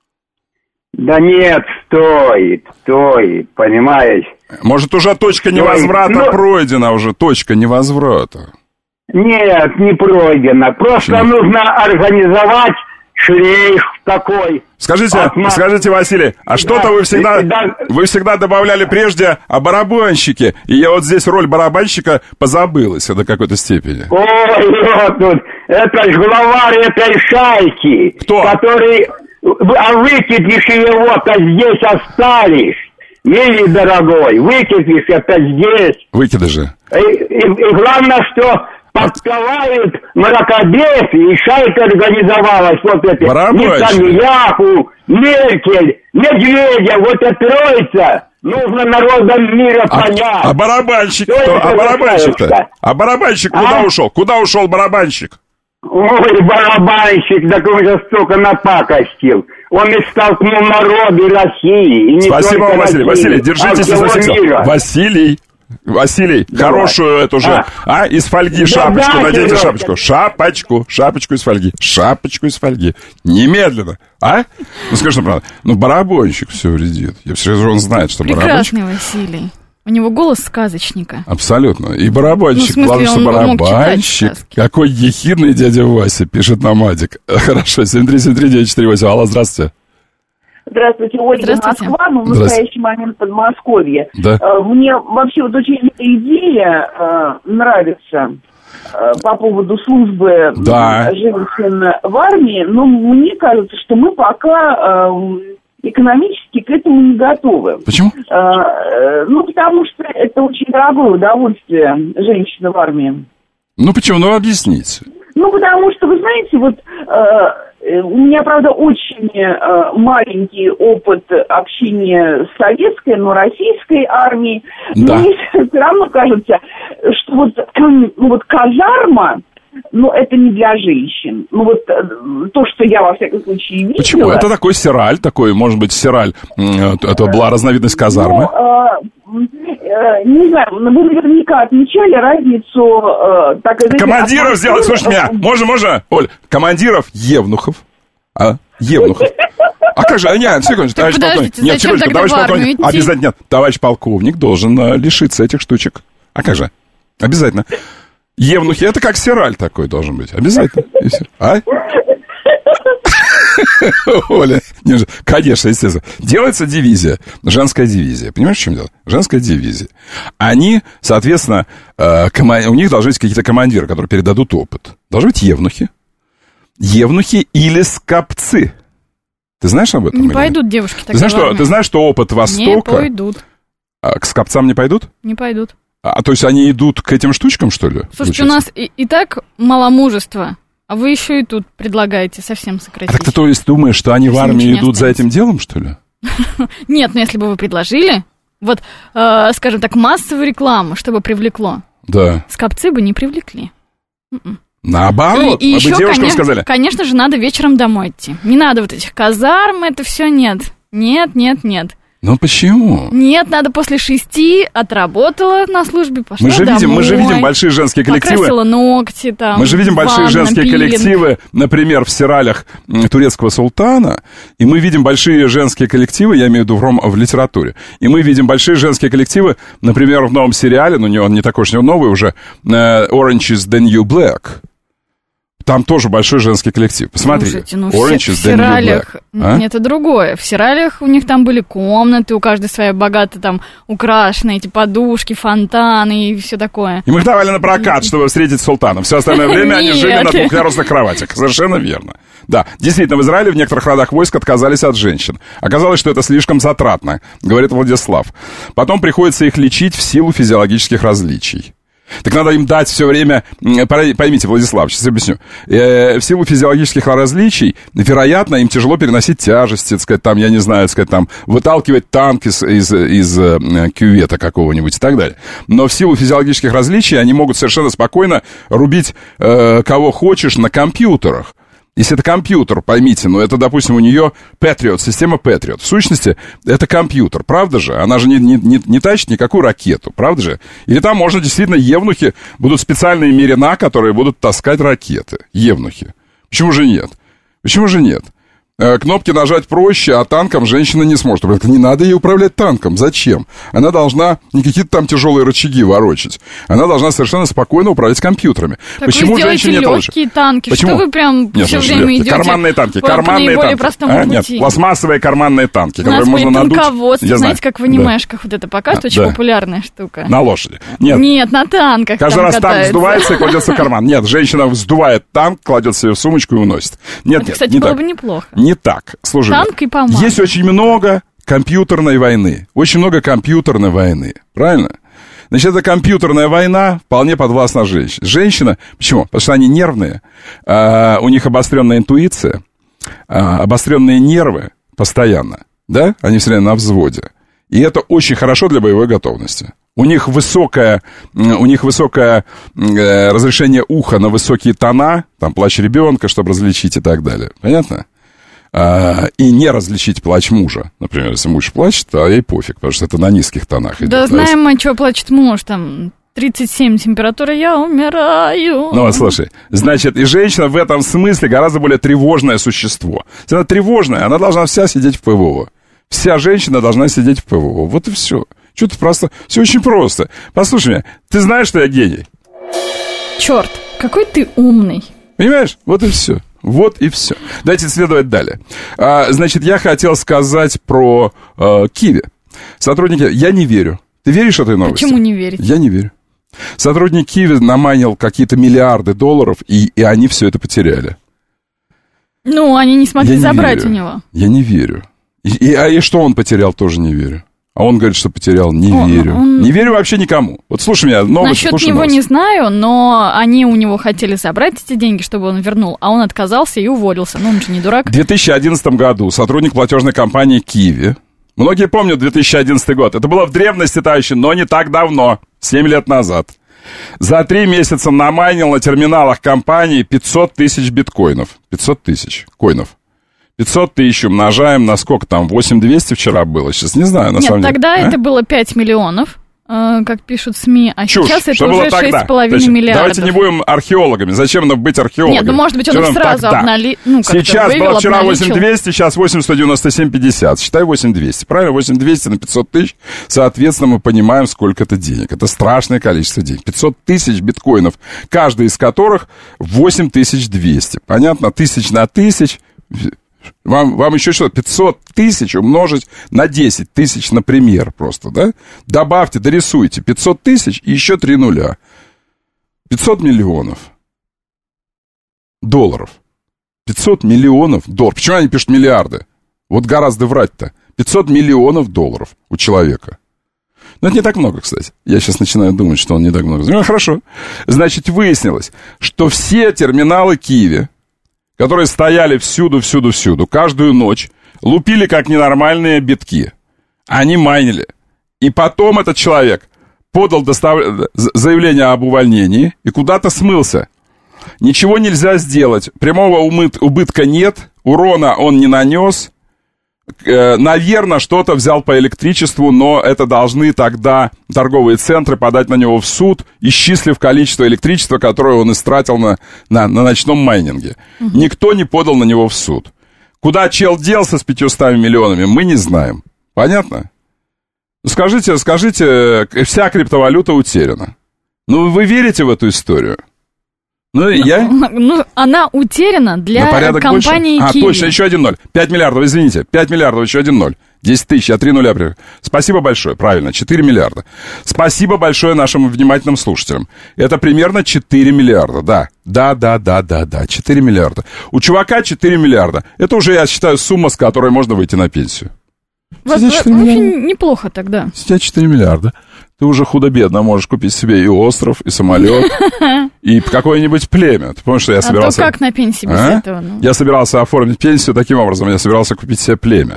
Да нет, стоит, стоит, понимаешь? Может, уже точка стоит. невозврата Но... пройдена уже, точка невозврата? Нет, не пройдена. Просто Почему? Нужно организовать шлейф такой. Скажите, Отма... скажите, Василий, а да, что-то вы всегда, да. вы всегда добавляли прежде о барабанщике, и я вот здесь роль барабанщика позабылась до какой-то степени. Ой, вот тут, это ж главарь этой шайки. Кто? Который А выкипишь его-то здесь оставишь. Милый дорогой, выкипишь это здесь. Выкидыши. И, и, и главное, что подковает мракобес, и шайка организовалась. Вот это. Нетаньяху, Меркель, Медведев, вот эта троица. Нужно народам мира а, понять. А барабанщик кто? А барабанщик-то? А барабанщик а? куда ушел? Куда ушел барабанщик? Ой, барабанщик, так он же столько напакостил. Он и столкнул народы России. И не Спасибо вам, Василий. России, Василий, держитесь а за всех. Василий. Василий, давай. Хорошую эту же, а, а из фольги да, шапочку, да, наденьте шапочку. Шапочку, шапочку из фольги. Шапочку из фольги. Немедленно. А? Ну, скажи, правда. Ну, барабанщик все вредит. Я все равно он знает, что барабанщик. Прекрасный Василий. У него голос сказочника. Абсолютно. И барабанщик. Ну, в смысле, главное, что барабанщик. Какой ехидный дядя Вася, пишет нам Адик. Хорошо, семь три семь три девять четыре восемь. Алло, здравствуйте. Здравствуйте, Ольга, Москва, но в настоящий момент Подмосковье. Да. Мне вообще вот очень эта идея э, нравится э, по поводу службы да. женщин в армии, но мне кажется, что мы пока э, экономически к этому не готовы. Почему? Э, э, ну, потому что это очень дорогое удовольствие женщины в армии. Ну, почему? Ну, объясните. Ну, потому что, вы знаете, вот... Э, У меня, правда, очень э, маленький опыт общения с советской, но российской армией. Да. Но мне все равно кажется, что вот, ну, вот казарма, ну, это не для женщин. Ну, вот то, что я, во всяком случае, видела... Почему? Это такой сираль, такой, может быть, сираль. Это была разновидность казармы? Ну, э, э, не знаю, вы наверняка отмечали разницу... Э, так, командиров а, сделать, слушай меня, можно, можно, Оль, командиров, евнухов, а, евнухов. А как же, нет, секундочку, товарищ полковник. Нет, секундочку, товарищ полковник, обязательно, нет, товарищ полковник должен а, лишиться этих штучек. А как же? Обязательно. Евнухи, это как сираль такой должен быть. Обязательно. И все. А? Оля, конечно, естественно. Делается дивизия, женская дивизия. Понимаешь, в чем дело? Женская дивизия. Они, соответственно, у них должны быть какие-то командиры, которые передадут опыт. Должны быть евнухи. Евнухи или скопцы. Ты знаешь об этом? Не пойдут девушки тогда. Ты знаешь, что, ты знаешь, что опыт Востока... Не пойдут. А к скопцам не пойдут? Не пойдут. А то есть они идут к этим штучкам, что ли? Слушайте, у нас и, и так мало мужества, а вы еще и тут предлагаете совсем сократить. А так ты то есть думаешь, что они в армию идут за этим делом, что ли? Нет, ну если бы вы предложили, вот, э, скажем так, массовую рекламу, чтобы привлекло. Да. Скопцы бы не привлекли. Наоборот, и, и мы еще, бы девушкам конечно, сказали. Конечно же, надо вечером домой идти. Не надо вот этих казарм, это все нет. Нет, нет, нет. Ну почему? Нет, надо после шести, отработала на службе, пошла мы же домой. Видим, мы же видим большие женские коллективы. Покрасила ногти там. Мы же видим большие женские пилинг. коллективы, например, в сериалях турецкого султана, и мы видим большие женские коллективы, я имею в виду в, ром, в литературе, и мы видим большие женские коллективы, например, в новом сериале, но не, он не такой уж новый уже, Orange is the New Black. Там тоже большой женский коллектив. Посмотри. Слушайте, ну Orange в сериалях а? Это другое. В сериалях у них там были комнаты, у каждой своя богато там украшены, эти подушки, фонтаны и все такое. Им их давали на прокат, чтобы встретить султана. Все остальное время они жили на двухъярусных кроватях. Совершенно верно. Да, действительно, в Израиле в некоторых родах войск отказались от женщин. Оказалось, что это слишком затратно, говорит Владислав. Потом приходится их лечить в силу физиологических различий. Так надо им дать все время, поймите, Владислав, сейчас объясню, э, в силу физиологических различий, вероятно, им тяжело переносить тяжести, так сказать, там, я не знаю, так сказать, там, выталкивать танк из, из, из э, кювета какого-нибудь и так далее. Но в силу физиологических различий они могут совершенно спокойно рубить э, кого хочешь на компьютерах. Если это компьютер, поймите, ну это, допустим, у нее Patriot, система Patriot. В сущности, это компьютер, правда же? Она же не, не, не, не тащит никакую ракету, правда же? Или там можно действительно евнухи, будут специальные мерина, которые будут таскать ракеты. Евнухи. Почему же нет? Почему же нет? Кнопки нажать проще, а танком женщина не сможет. Не надо ей управлять танком. Зачем? Она должна не какие-то там тяжелые рычаги ворочать. Она должна совершенно спокойно управлять компьютерами. Так почему вы женщине это лучше? Легкие танки. Почему? Что вы прям Нет, все слушай, время нет, идете карманные танки, по, карманные по танки. простому А, пути. нет, пластмассовые карманные танки, у нас которые можно надуть. танководство, Я знаете, знаю. как в анимешках да. вот это показывают, очень да. популярная штука. На лошади. Нет, нет на танках. Каждый раз катается. танк сдувается и кладется в карман. Нет, женщина вздувает танк, кладет себе в сумочку и уносит. Нет, это, нет, кстати, не было так. бы неплохо. Нет, Не так. Слушай, танк и помада. Есть очень много компьютерной войны. Очень много компьютерной войны. Правильно? Значит, эта компьютерная война вполне подвластна женщине. Женщина, почему? Потому что они нервные, а, у них обостренная интуиция, а, обостренные нервы постоянно, да? Они все время на взводе. И это очень хорошо для боевой готовности. У них высокое, у них высокое э, разрешение уха на высокие тона, там плач ребенка, чтобы различить и так далее. Понятно? А, и не различить плач мужа. Например, если муж плачет, то ей пофиг, потому что это на низких тонах идет. Да знаем мы, что плачет муж, там тридцать семь температура, я умираю. Ну вот, слушай, значит, и женщина в этом смысле гораздо более тревожное существо. Если она тревожная, она должна вся сидеть в ПВО. Вся женщина должна сидеть в ПВО. Вот и все. Что-то просто... Все очень просто. Послушай меня, ты знаешь, что я гений? Черт, какой ты умный. Понимаешь? Вот и все. Вот и все. Давайте следовать далее. А, значит, я хотел сказать про а, Киви. Сотрудники... Я не верю. Ты веришь этой новости? Почему не верите? Я не верю. Сотрудник Киви наманил какие-то миллиарды долларов, и, и они все это потеряли. Ну, они не смогли я забрать не у него. Я не верю. И, и, а и что он потерял, тоже не верю. А он говорит, что потерял. Не он, верю. Он... Не верю вообще никому. Вот слушай меня, новость. Насчет него новость. не знаю, но они у него хотели забрать эти деньги, чтобы он вернул, а он отказался и уволился. Ну, он же не дурак. В две тысячи одиннадцатом году сотрудник платежной компании Киви, многие помнят две тысячи одиннадцатый год, это было в древности, товарищи, но не так давно, семь лет назад, за три месяца намайнил на терминалах компании пятьсот тысяч биткоинов. пятьсот тысяч коинов. пятьсот тысяч умножаем на сколько там, восемь тысяч двести вчера было, сейчас не знаю, на Нет, самом деле. Нет, тогда а? это было пять миллионов, э, как пишут СМИ, а Чушь. сейчас это Что уже шесть с половиной миллиардов. Давайте не будем археологами, зачем нам быть археологами? Нет, ну может быть он их сразу обнали... ну, Сейчас вывел, было вчера обналичил. восемь двести, сейчас восемь сто девяносто семь пятьдесят, считай восемь двести, правильно? восемь двести на пятьсот тысяч, соответственно, мы понимаем, сколько это денег. Это страшное количество денег. пятьсот тысяч биткоинов, каждый из которых восемь тысяч двести. Понятно? Тысяч на тысяч... Вам, вам еще что, пятьсот тысяч умножить на десять тысяч, например, просто, да? Добавьте, дорисуйте пятьсот тысяч и еще три нуля. пятьсот миллионов долларов. пятьсот миллионов долларов. Почему они пишут миллиарды? Вот гораздо врать-то. пятьсот миллионов долларов у человека. Но это не так много, кстати. Я сейчас начинаю думать, что он не так много. Ну, хорошо. Значит, выяснилось, что все терминалы Киви, которые стояли всюду, всюду, всюду, каждую ночь, лупили как ненормальные битки. Они майнили. И потом этот человек подал достав... заявление об увольнении и куда-то смылся. Ничего нельзя сделать. Прямого умыт... убытка нет, урона он не нанес. Э, наверное, что-то взял по электричеству, но это должны тогда торговые центры подать на него в суд, исчислив количество электричества, которое он истратил на, на, на ночном майнинге. Угу. Никто не подал на него в суд. Куда чел делся с пятьюстами миллионами, мы не знаем. Понятно? Скажите, скажите, вся криптовалюта утеряна. Ну, вы верите в эту историю? Ну, я... ну, она утеряна для компании больше? Киви. А, точно, еще один ноль. пять миллиардов, извините. пять миллиардов, еще один ноль. десять тысяч, я три нуля привел. Спасибо большое, правильно, четыре миллиарда. Спасибо большое нашим внимательным слушателям. Это примерно четыре миллиарда, да. Да, да, да, да, да, четыре миллиарда. У чувака четыре миллиарда. Это уже, я считаю, сумма, с которой можно выйти на пенсию. Вот, очень неплохо тогда. У тебя четыре миллиарда. Ты уже худо-бедно можешь купить себе и остров, и самолет, и какое-нибудь племя. Ты помнишь, что я собирался... А то как на пенсии без а? этого? Ну? Я собирался оформить пенсию таким образом. Я собирался купить себе племя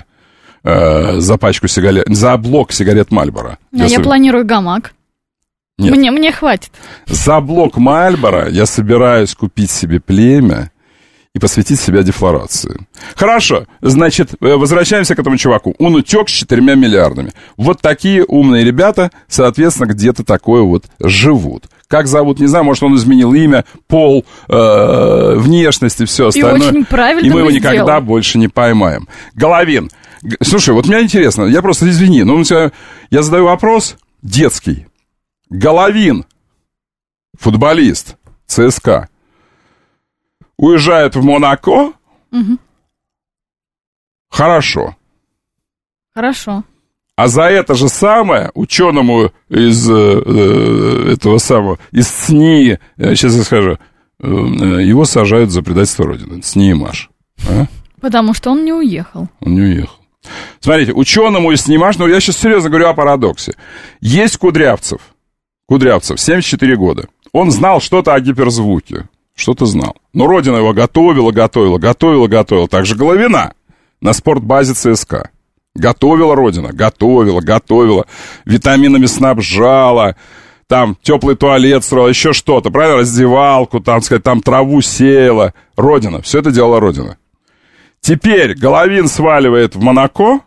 э, за пачку сигарет, за блок сигарет Мальборо. А я, я соб... планирую гамак. Нет. Мне, мне хватит. За блок Мальборо я собираюсь купить себе племя и посвятить себя дефлорации. Хорошо, значит, возвращаемся к этому чуваку. Он утек с четырьмя миллиардами. Вот такие умные ребята, соответственно, где-то такое вот живут. Как зовут, не знаю, может, он изменил имя, пол, э, внешность и все остальное. И очень правильно И мы его сделал. никогда больше не поймаем. Головин, слушай, вот мне интересно, я просто, извини, но я задаю вопрос детский. Головин, футболист ЦСКА, уезжает в Монако. Угу. Хорошо. Хорошо. А за это же самое ученому из э, этого самого, из СНИ, сейчас я скажу, э, его сажают за предательство Родины. СНИИ Маш. А? Потому что он не уехал. Он не уехал. Смотрите, ученому из снимаш, ну я сейчас серьезно говорю о парадоксе. Есть Кудрявцев, Кудрявцев, семьдесят четыре года. Он знал что-то о гиперзвуке, что-то знал. Но родина его готовила, готовила, готовила, готовила. Также Головина на спортбазе ЦСКА. Готовила родина, готовила, готовила. Витаминами снабжала. Там теплый туалет строила, еще что-то, правильно? Раздевалку, там, сказать, там траву сеяла. Родина, все это делала родина. Теперь Головин сваливает в Монако,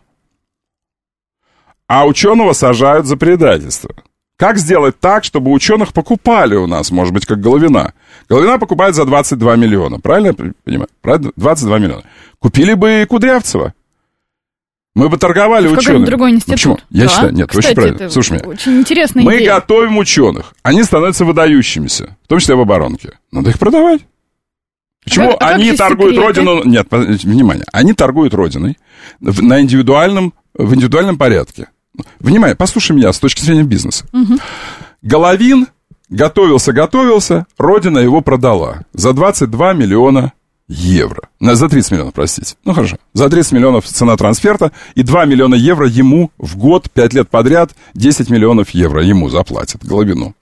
а ученого сажают за предательство. Как сделать так, чтобы ученых покупали у нас, может быть, как Головина? Головина покупает за двадцать два миллиона, правильно я понимаю? Правильно? двадцать два миллиона. Купили бы и Кудрявцева. Мы бы торговали в учеными. Другой институт. Почему? Я да? считаю, нет, Кстати, очень правильно. Слушай меня. Очень интересная Мы идея. готовим ученых. Они становятся выдающимися, в том числе в оборонке. Надо их продавать. Почему? А Они торгуют секреты? родину... Нет, внимание. Они торгуют родиной на индивидуальном, в индивидуальном порядке. Внимание, послушай меня с точки зрения бизнеса. Угу. Головин готовился-готовился, родина его продала за двадцать два миллиона евро. За тридцать миллионов, простите. Ну, хорошо. За тридцать миллионов цена трансферта и два миллиона евро ему в год, пять лет подряд, десять миллионов евро ему заплатят, Головину.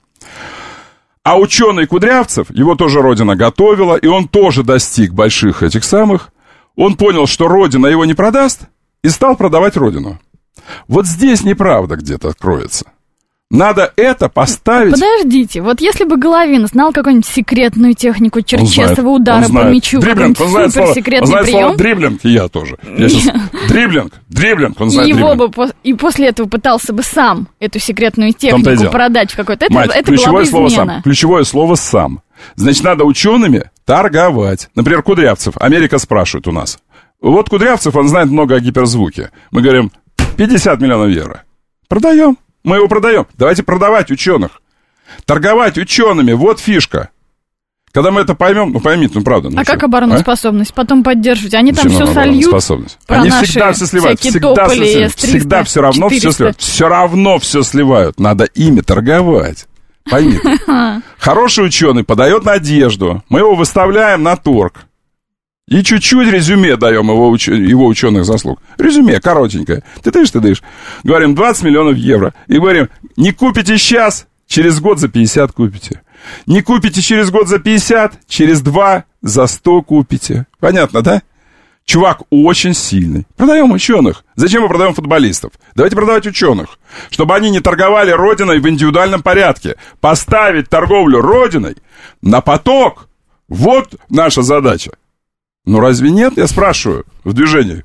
А ученый Кудрявцев, его тоже родина готовила, и он тоже достиг больших этих самых. Он понял, что родина его не продаст, и стал продавать родину. Вот здесь неправда где-то кроется. Надо это поставить... Подождите, вот если бы Головин знал какую-нибудь секретную технику черчесового удара по мячу, дриблинг, какой-нибудь суперсекретный он знает прием... слово дриблинг, и я тоже. Я сейчас... Дриблинг, дриблинг, он знает и его дриблинг. бы по- и после этого пытался бы сам эту секретную технику продать в какой-то... Это, Мать, это была бы слово измена. сам. Ключевое слово «сам». Значит, надо учеными торговать. Например, Кудрявцев. Америка спрашивает у нас. Вот Кудрявцев, он знает много о гиперзвуке. Мы говорим, пятьдесят миллионов евро. Продаем. Мы его продаем. Давайте продавать ученых. Торговать учеными. Вот фишка. Когда мы это поймем, ну поймите, ну правда. Ну, а что? как обороноспособность? А? Потом поддерживать? Они там все сольют. Про Они наши всегда все сливают. Всегда, Тополи, все, эс триста, всегда все равно четыреста. все сливают. Все равно все сливают. Надо ими торговать. Поймите. Хороший ученый подает надежду. Мы его выставляем на торг. И чуть-чуть резюме даем его, уч... его ученых заслуг. Резюме коротенькое. Ты дышь, ты дышь. Говорим, двадцать миллионов евро. И говорим, не купите сейчас, через год за пятьдесят купите. Не купите через год за пятьдесят, через два за сто купите. Понятно, да? Чувак очень сильный. Продаем ученых. Зачем мы продаем футболистов? Давайте продавать ученых. Чтобы они не торговали родиной в индивидуальном порядке. Поставить торговлю родиной на поток. Вот наша задача. Ну разве нет? Я спрашиваю. В движении.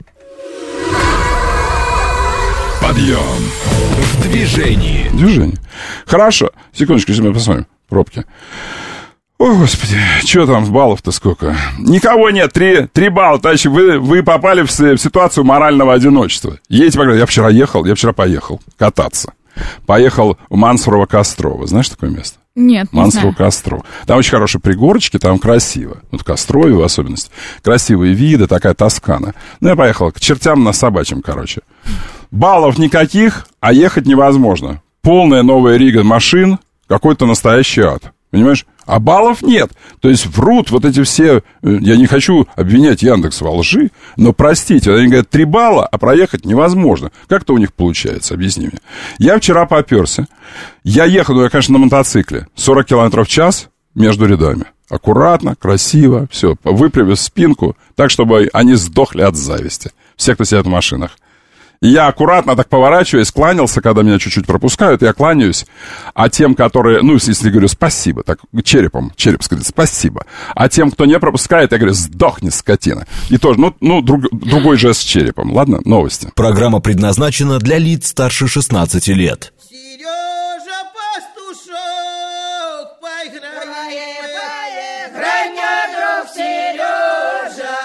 Подъем в движении. Движение. Хорошо. Секундочку, сейчас мы посмотрим. Пробки. О, господи, что там баллов-то сколько? Никого нет, три, три балла, товарищи, вы, вы попали в, в ситуацию морального одиночества. Едете, поговорить, я вчера ехал, я вчера поехал кататься. Поехал в Мансурово-Кострово. Знаешь такое место? Нет, не Мансурово-Кострово. Там очень хорошие пригорочки, там красиво. Вот в Кострове в особенности. Красивые виды, такая Тоскана. Ну, я поехал к чертям на собачьем, короче. Баллов никаких, а ехать невозможно. Полная новая Рига машин, какой-то настоящий ад. Понимаешь? А баллов нет. То есть врут вот эти все... Я не хочу обвинять Яндекс во лжи, но простите, они говорят, три балла, а проехать невозможно. Как это у них получается? Объясни мне. Я вчера попёрся. Я ехал, ну, я, конечно, на мотоцикле. сорок километров в час между рядами. Аккуратно, красиво, все. Выпрямив спинку, так, чтобы они сдохли от зависти. Все, кто сидят в машинах. И я аккуратно так поворачиваюсь, кланялся, когда меня чуть-чуть пропускают, я кланяюсь. А тем, которые, ну, если говорю спасибо, так черепом, череп сказать спасибо. А тем, кто не пропускает, я говорю, сдохни, скотина. И тоже, ну, ну друг, другой жест с черепом. Ладно, новости. Программа предназначена для лиц старше шестнадцати лет. Сережа Пастушок, поиграем, играй, мне друг Сережа,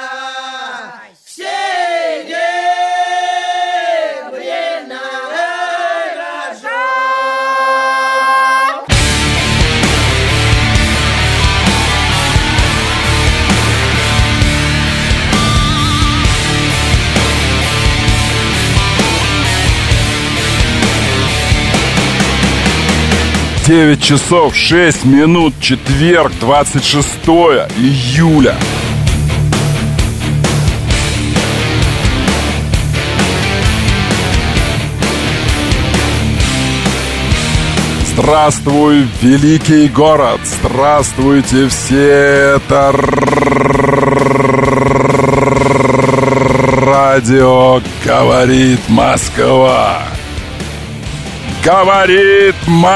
все время рожок. девять часов шесть минут, четверг, двадцать шестое июля. Здравствуй, великий город! Здравствуйте все! Это радио «Говорит Москва». Говорит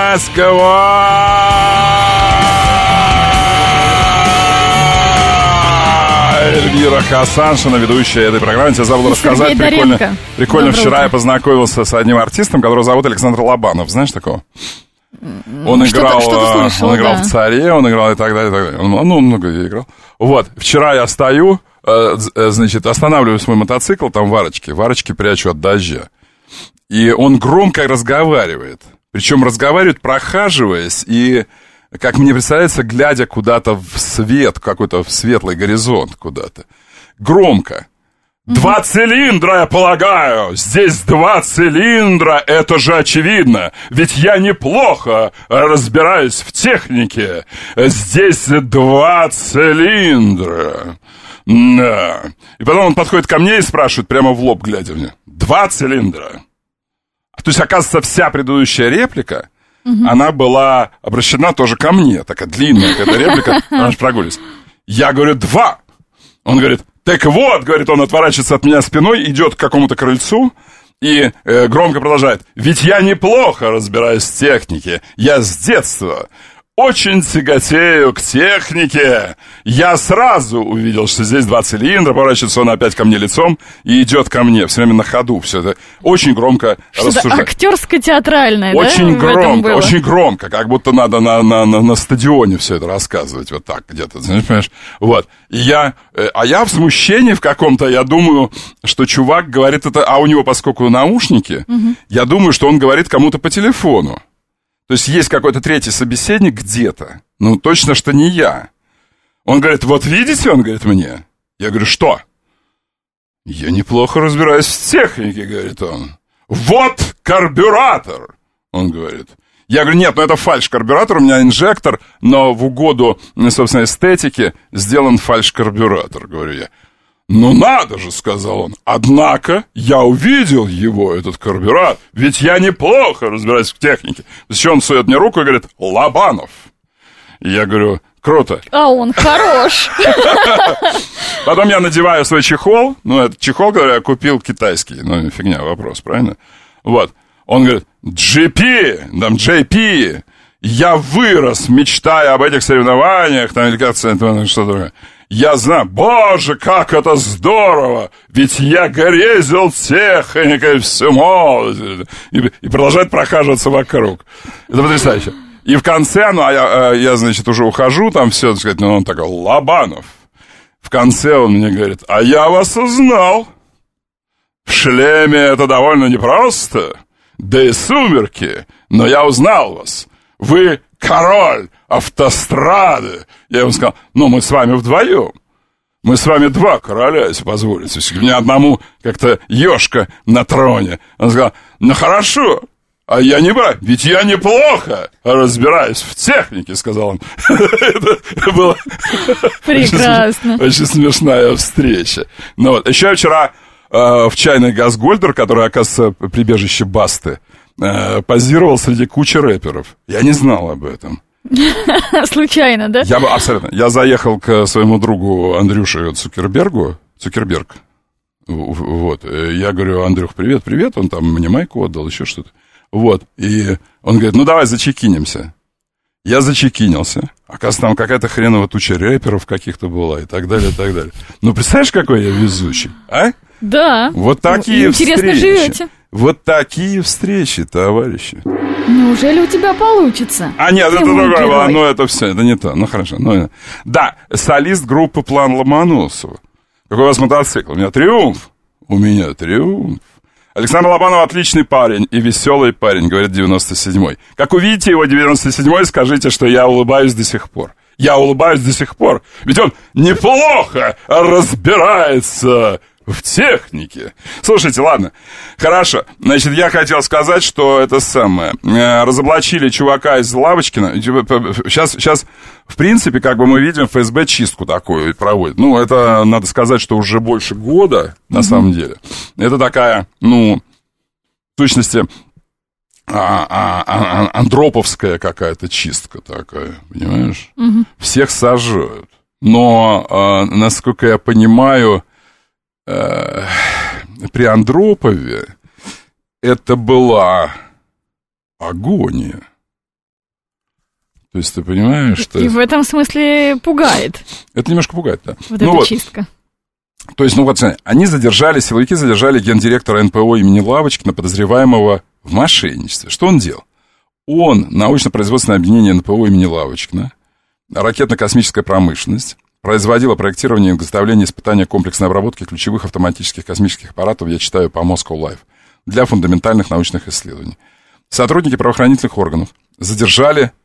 Москва! Эльвира Хасаншина, ведущая этой программы. Тебя забыл рассказать. Прикольно, прикольно вчера утро. Я познакомился с одним артистом, которого зовут Александр Лобанов. Знаешь такого? Он играл, что-то слышал, он играл да. в «Царе», он играл и так далее, и так далее. Он, ну, много играл. Вот, вчера я стою, э, значит, останавливаю свой мотоцикл, там в арочке, в арочке прячу от дождя. И он громко разговаривает. Причем разговаривает, прохаживаясь, и, как мне представляется, глядя куда-то в свет, какой-то в светлый горизонт куда-то. Громко. Два цилиндра, я полагаю. Здесь два цилиндра, это же очевидно. Ведь я неплохо разбираюсь в технике. Здесь два цилиндра. Да. И потом он подходит ко мне и спрашивает, прямо в лоб глядя мне. Два цилиндра. То есть, оказывается, вся предыдущая реплика, угу. она была обращена тоже ко мне. Такая длинная какая-то реплика. Она же прогулись. Я говорю, два. Он говорит... Так вот, говорит, он отворачивается от меня спиной, идет к какому-то крыльцу и э, громко продолжает. Ведь я неплохо разбираюсь в технике. Я с детства очень тяготею к технике. Я сразу увидел, что здесь два цилиндра, поворачивается он опять ко мне лицом и идет ко мне. Все время на ходу. Все это очень громко что-то рассуждает. Актерско-театральное, очень да? Громко, очень громко, как будто надо на, на, на, на стадионе все это рассказывать. Вот так где-то, понимаешь? Вот. И я, а я в смущении в каком-то, я думаю, что чувак говорит это, а у него, поскольку наушники, угу. я думаю, что он говорит кому-то по телефону. То есть есть какой-то третий собеседник где-то. Ну, точно, что не я. Он говорит, вот видите, он говорит мне. Я говорю, что? Я неплохо разбираюсь в технике, говорит он. Вот карбюратор, он говорит. Я говорю, нет, ну это фальш-карбюратор, у меня инжектор, но в угоду, собственно, эстетике сделан фальш-карбюратор, говорю я. «Ну надо же», — сказал он, — «однако я увидел его, этот карбюратор, ведь я неплохо разбираюсь в технике». Зачем он сует мне руку и говорит «Лобанов». И я говорю «Круто». А он хорош. Потом я надеваю свой чехол, ну, это чехол, который я купил китайский, ну, фигня, вопрос, правильно? Вот, он говорит «джи пи, там, джей пи, я вырос, мечтая об этих соревнованиях, там, или как-то что-то такое». Я знаю, боже, как это здорово, ведь я грезил техникой всю молодость. И, и продолжает прохаживаться вокруг. Это потрясающе. И в конце, ну, а я, я, значит, уже ухожу, там все, так сказать, ну, он такой, Лобанов. В конце он мне говорит, а я вас узнал. В шлеме это довольно непросто, да и сумерки, но я узнал вас. Вы король автострады. Я ему сказал, ну, мы с вами вдвоем. Мы с вами два короля, если позволите. Мне одному как-то ешка на троне. Он сказал, ну, хорошо, а я не ба, ведь я неплохо разбираюсь в технике, сказал он. Это было прекрасно. Очень смешная встреча. Ну вот, еще вчера в чайной Газгольдер, который, оказывается, прибежище Басты, позировал среди кучи рэперов. Я не знал об этом. Случайно, да? Я, абсолютно. Я заехал к своему другу Андрюше Цукербергу. Цукерберг. Вот. Я говорю, Андрюх, привет, привет. Он там мне майку отдал, еще что-то. Вот. И он говорит, ну давай зачекинимся. Я зачекинился. Оказывается, там какая-то хреновая туча рэперов каких-то была и так далее, и так далее. Ну, представляешь, какой я везучий, а? Да. Вот такие Интересно встречи. живете. Вот такие встречи, товарищи. Неужели у тебя получится? А нет, Ты это другое было, ну это все, это не то, ну хорошо. Ну, да, солист группы «План Ломоносова». Какой у вас мотоцикл? У меня «Триумф». У меня «Триумф». Александр Лобанов отличный парень и веселый парень, говорит девяносто седьмой. Как увидите его девяносто седьмой, скажите, что я улыбаюсь до сих пор. Я улыбаюсь до сих пор, ведь он неплохо разбирается в технике. Слушайте, ладно, хорошо. Значит, я хотел сказать, что это самое. Разоблачили чувака из Лавочкина. Сейчас, сейчас, в принципе, как бы мы видим, эф эс бэ чистку такую проводит. Ну, это, надо сказать, что уже больше года, на mm-hmm. самом деле. Это такая, ну, в сущности, а, а, а, андроповская какая-то чистка такая, понимаешь? Угу. Всех сажают. Но, а, насколько я понимаю, а, при Андропове это была агония. То есть ты понимаешь, что... И в этом смысле пугает. Это немножко пугает, да. Вот ну эта вот. чистка. То есть, ну вот, они задержали, силовики задержали гендиректора эн пэ о имени Лавочкина, подозреваемого в мошенничестве. Что он делал? Он, научно-производственное объединение эн пэ о имени Лавочкина, ракетно-космическая промышленность, производила проектирование и изготовление испытания комплексной обработки ключевых автоматических космических аппаратов, я читаю по Moscow Life, для фундаментальных научных исследований. Сотрудники правоохранительных органов задержали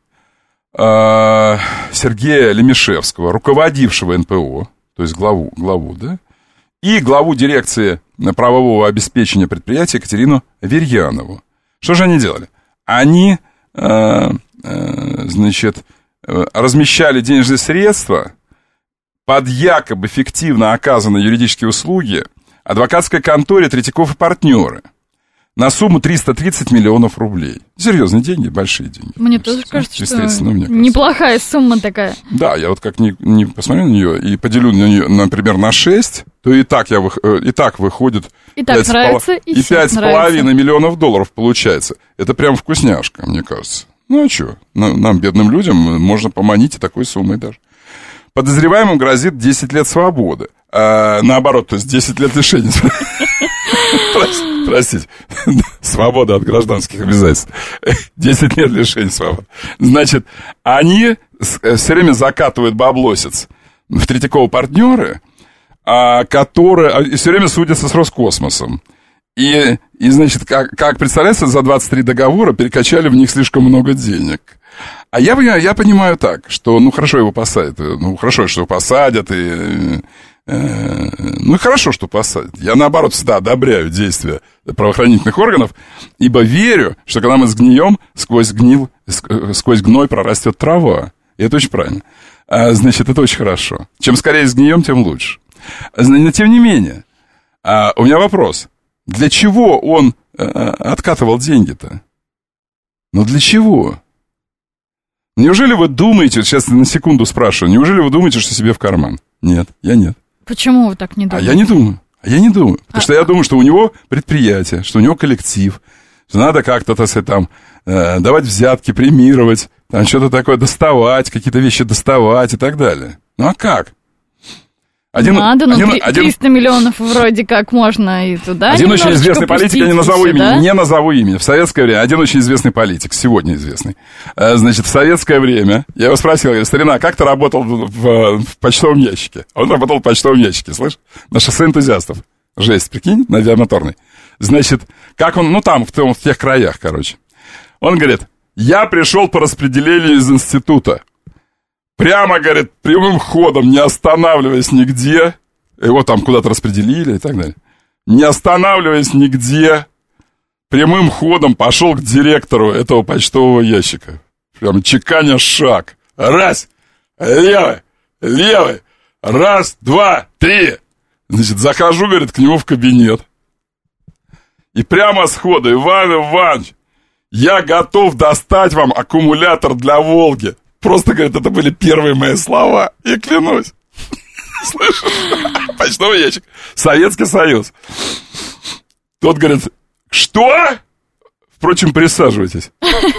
э, Сергея Лемешевского, руководившего эн пэ о, то есть главу, главу, да, и главу дирекции правового обеспечения предприятия Екатерину Верьянову. Что же они делали? Они, э, э, значит, э, размещали денежные средства под якобы фиктивно оказанные юридические услуги адвокатской конторе Третьяков и партнеры на сумму триста тридцать миллионов рублей. Серьезные деньги, большие деньги. Мне тоже кажется, что ну, мне кажется. Неплохая сумма такая. Да, я вот как не, не посмотрю на нее и поделю на нее, например, на шесть, то и так, я, и так выходит... И так нравится, и пять с половиной миллионов долларов получается. Это прям вкусняшка, мне кажется. Ну а что, нам, бедным людям, можно поманить и такой суммой даже. Подозреваемым грозит десять лет свободы. А, наоборот, то есть десять лет лишения свободы. Простите, свобода от гражданских обязательств. десять лет лишения свободы. Значит, они все время закатывают баблосец в Третьякова партнеры, которые и все время судятся с Роскосмосом. И, и значит, как, как представляется, за двадцать три договора перекачали в них слишком много денег. А я, я понимаю так, что, ну, хорошо его посадят, ну, хорошо, что его посадят, и... Ну и хорошо, что посадят. Я, наоборот, всегда одобряю действия правоохранительных органов, ибо верю, что когда мы сгнием, сквозь, гнил, сквозь гной прорастет трава. И это очень правильно. А, значит, это очень хорошо. Чем скорее сгнием, тем лучше. Но тем не менее, а, у меня вопрос. Для чего он а, откатывал деньги-то? Ну для чего? Неужели вы думаете, сейчас на секунду спрашиваю, неужели вы думаете, что себе в карман? Нет, я нет. Почему вы так не думаете? А я не думаю. А я не думаю. Потому а, что я думаю, что у него предприятие, что у него коллектив, что надо как-то, так сказать, там, э, давать взятки, премировать, там что-то такое доставать, какие-то вещи доставать и так далее. Ну а как? Один, надо, ну один, триста один, миллионов вроде как можно и туда. Один очень известный политик, я не назову имени, да? не назову имени. В советское время, один очень известный политик, сегодня известный. Значит, в советское время, я его спросил, говорю, старина, как ты работал в, в, в почтовом ящике? Он работал в почтовом ящике, слышь? На шоссе энтузиастов. Жесть, прикинь, на авиамоторной. Значит, как он, ну там, в, том, в тех краях, короче. Он говорит, я пришел по распределению из института. Прямо, говорит, прямым ходом, не останавливаясь нигде, его там куда-то распределили и так далее, не останавливаясь нигде, прямым ходом пошел к директору этого почтового ящика. Прям чеканя шаг. Раз, левый, левый, раз, два, три. Значит, захожу, говорит, к нему в кабинет. И прямо сходу, Иван Иванович, я готов достать вам аккумулятор для «Волги». Просто, говорит, это были первые мои слова. И клянусь. Слышишь? Почтовый ящик. Советский Союз. Тот говорит, что? Впрочем, присаживайтесь.